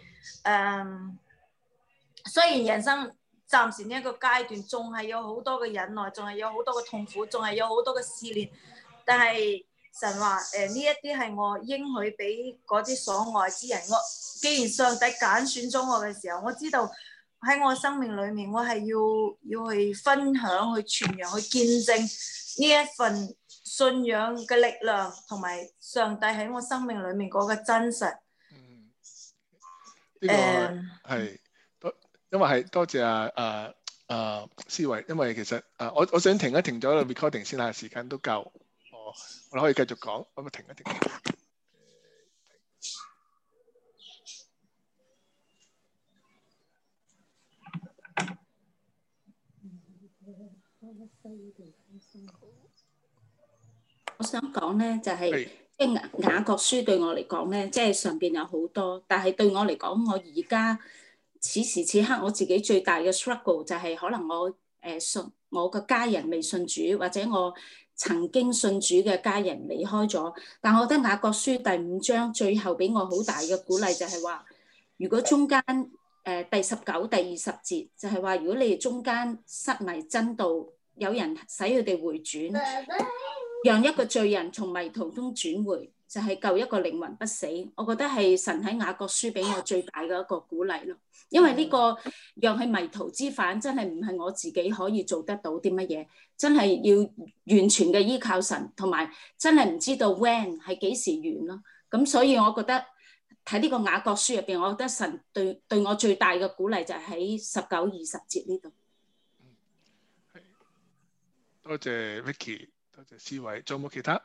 雖然人生暫時呢一個階段仲係有好多嘅忍耐，仲係有好多嘅痛苦，仲係有好多嘅試煉，但係神話呢一啲係我應許俾嗰啲所愛之人。我既然上帝揀選咗我嘅時候，我知道喺我生命裏面，我係要去分享、去傳揚、去見證呢一份信仰嘅力量，同埋上帝喺我生命裏面嗰個真實。 呢個係因為係多謝思維，因為其實我想停一停咗個 recording 先啦，時間都夠，我哋可以繼續講，咁啊停一停。 我想講咧，就係即係雅各書對我嚟講咧，即係上邊有好多，但係對我嚟講，我而家此時此刻我自己最大嘅 struggle 就係可能我信我個家人未信主，或者我曾經信主嘅家人離開咗。但我覺得雅各書第5章最後俾我好大嘅鼓勵就係話，如果中間第19、第20節就係話，如果你哋中間失迷真道，有人使佢哋回轉，讓一個罪人從迷途中轉回，就係救一個靈魂不死。我覺得係神喺雅各書俾我最大嘅一個鼓勵咯。因為呢個讓佢迷途之返真係唔係我自己可以做得到啲乜嘢，真係要完全嘅依靠神，同埋真係唔知道 when 係幾時完咯。咁所以我覺得睇呢個雅各書入邊，我覺得神對我最大嘅鼓勵就係喺19、20節呢度。 多謝 Vicky， 多謝思偉，仲有冇其他？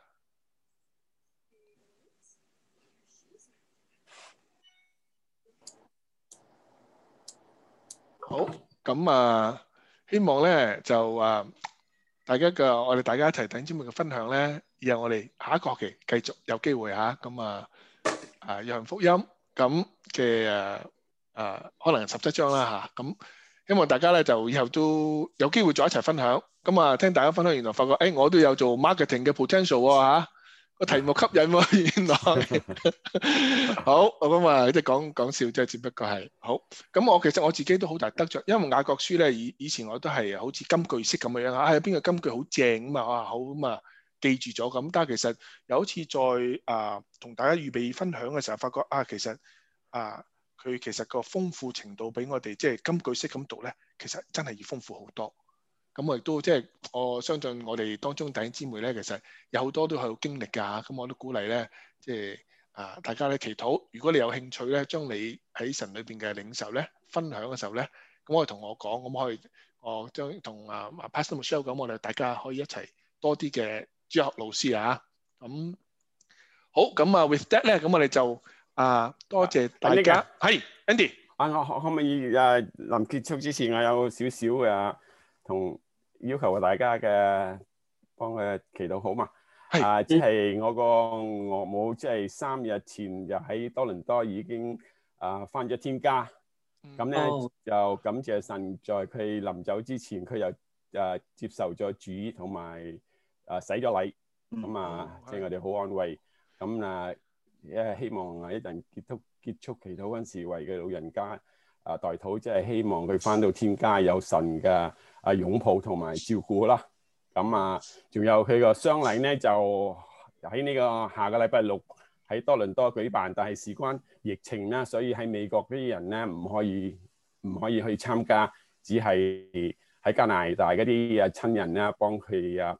好，咁希望咧就我哋大家一齊聽節目嘅分享咧，然後我哋下一個學期繼續有機會嚇，咁約翰福音咁嘅可能17章啦嚇，咁希望大家咧就以後都有機會再一齊分享。咁聽大家分享，原來發覺我都有做 marketing 嘅 potential 喎嚇，個題目吸引喎，原來好，咁即係講笑，即係只不過係好。咁其實我自己都好大得着，因為雅各書咧以前我都係好似金句式咁樣啊，邊個金句好正咁啊，好咁記住咗咁。但係其實有一次再同大家預備分享嘅時候，發覺其實佢其實個豐富程度比我哋即係金句式咁讀咧，其實真係要豐富好多。咁我亦都即係我相信我哋當中弟兄姊妹咧，其實有好多都係好經歷㗎。咁我都鼓勵咧，即係大家咧祈禱。如果你有興趣咧，將你喺神裏邊嘅領受咧分享嘅時候咧，咁可以同我講，咁可以我將同Pastor Michelle 咁，我哋大家可以一齊多啲嘅主學老師啊。咁好，咁with that 咧，咁我哋就多謝大家。係 Andy， 我可唔可以臨結束之前，我有少少嘅同要求大家嘅幫佢祈禱好嘛？即係我個岳母，即係3日前就喺多倫多已經返咗天家。咁咧就感謝神，在佢臨走之前，佢又接受咗主同埋洗咗禮。咁即係我哋好安慰。咁希望一陣結束祈禱嗰陣時，為佢老人家代禱，即係希望佢返到天家有神嘅擁抱同埋照顧啦。咁仲有佢個喪禮咧，就喺呢個下個禮拜6喺多倫多舉辦，但係事關疫情啦，所以喺美國嗰啲人咧唔可以去參加，只係喺加拿大嗰啲親人啦幫佢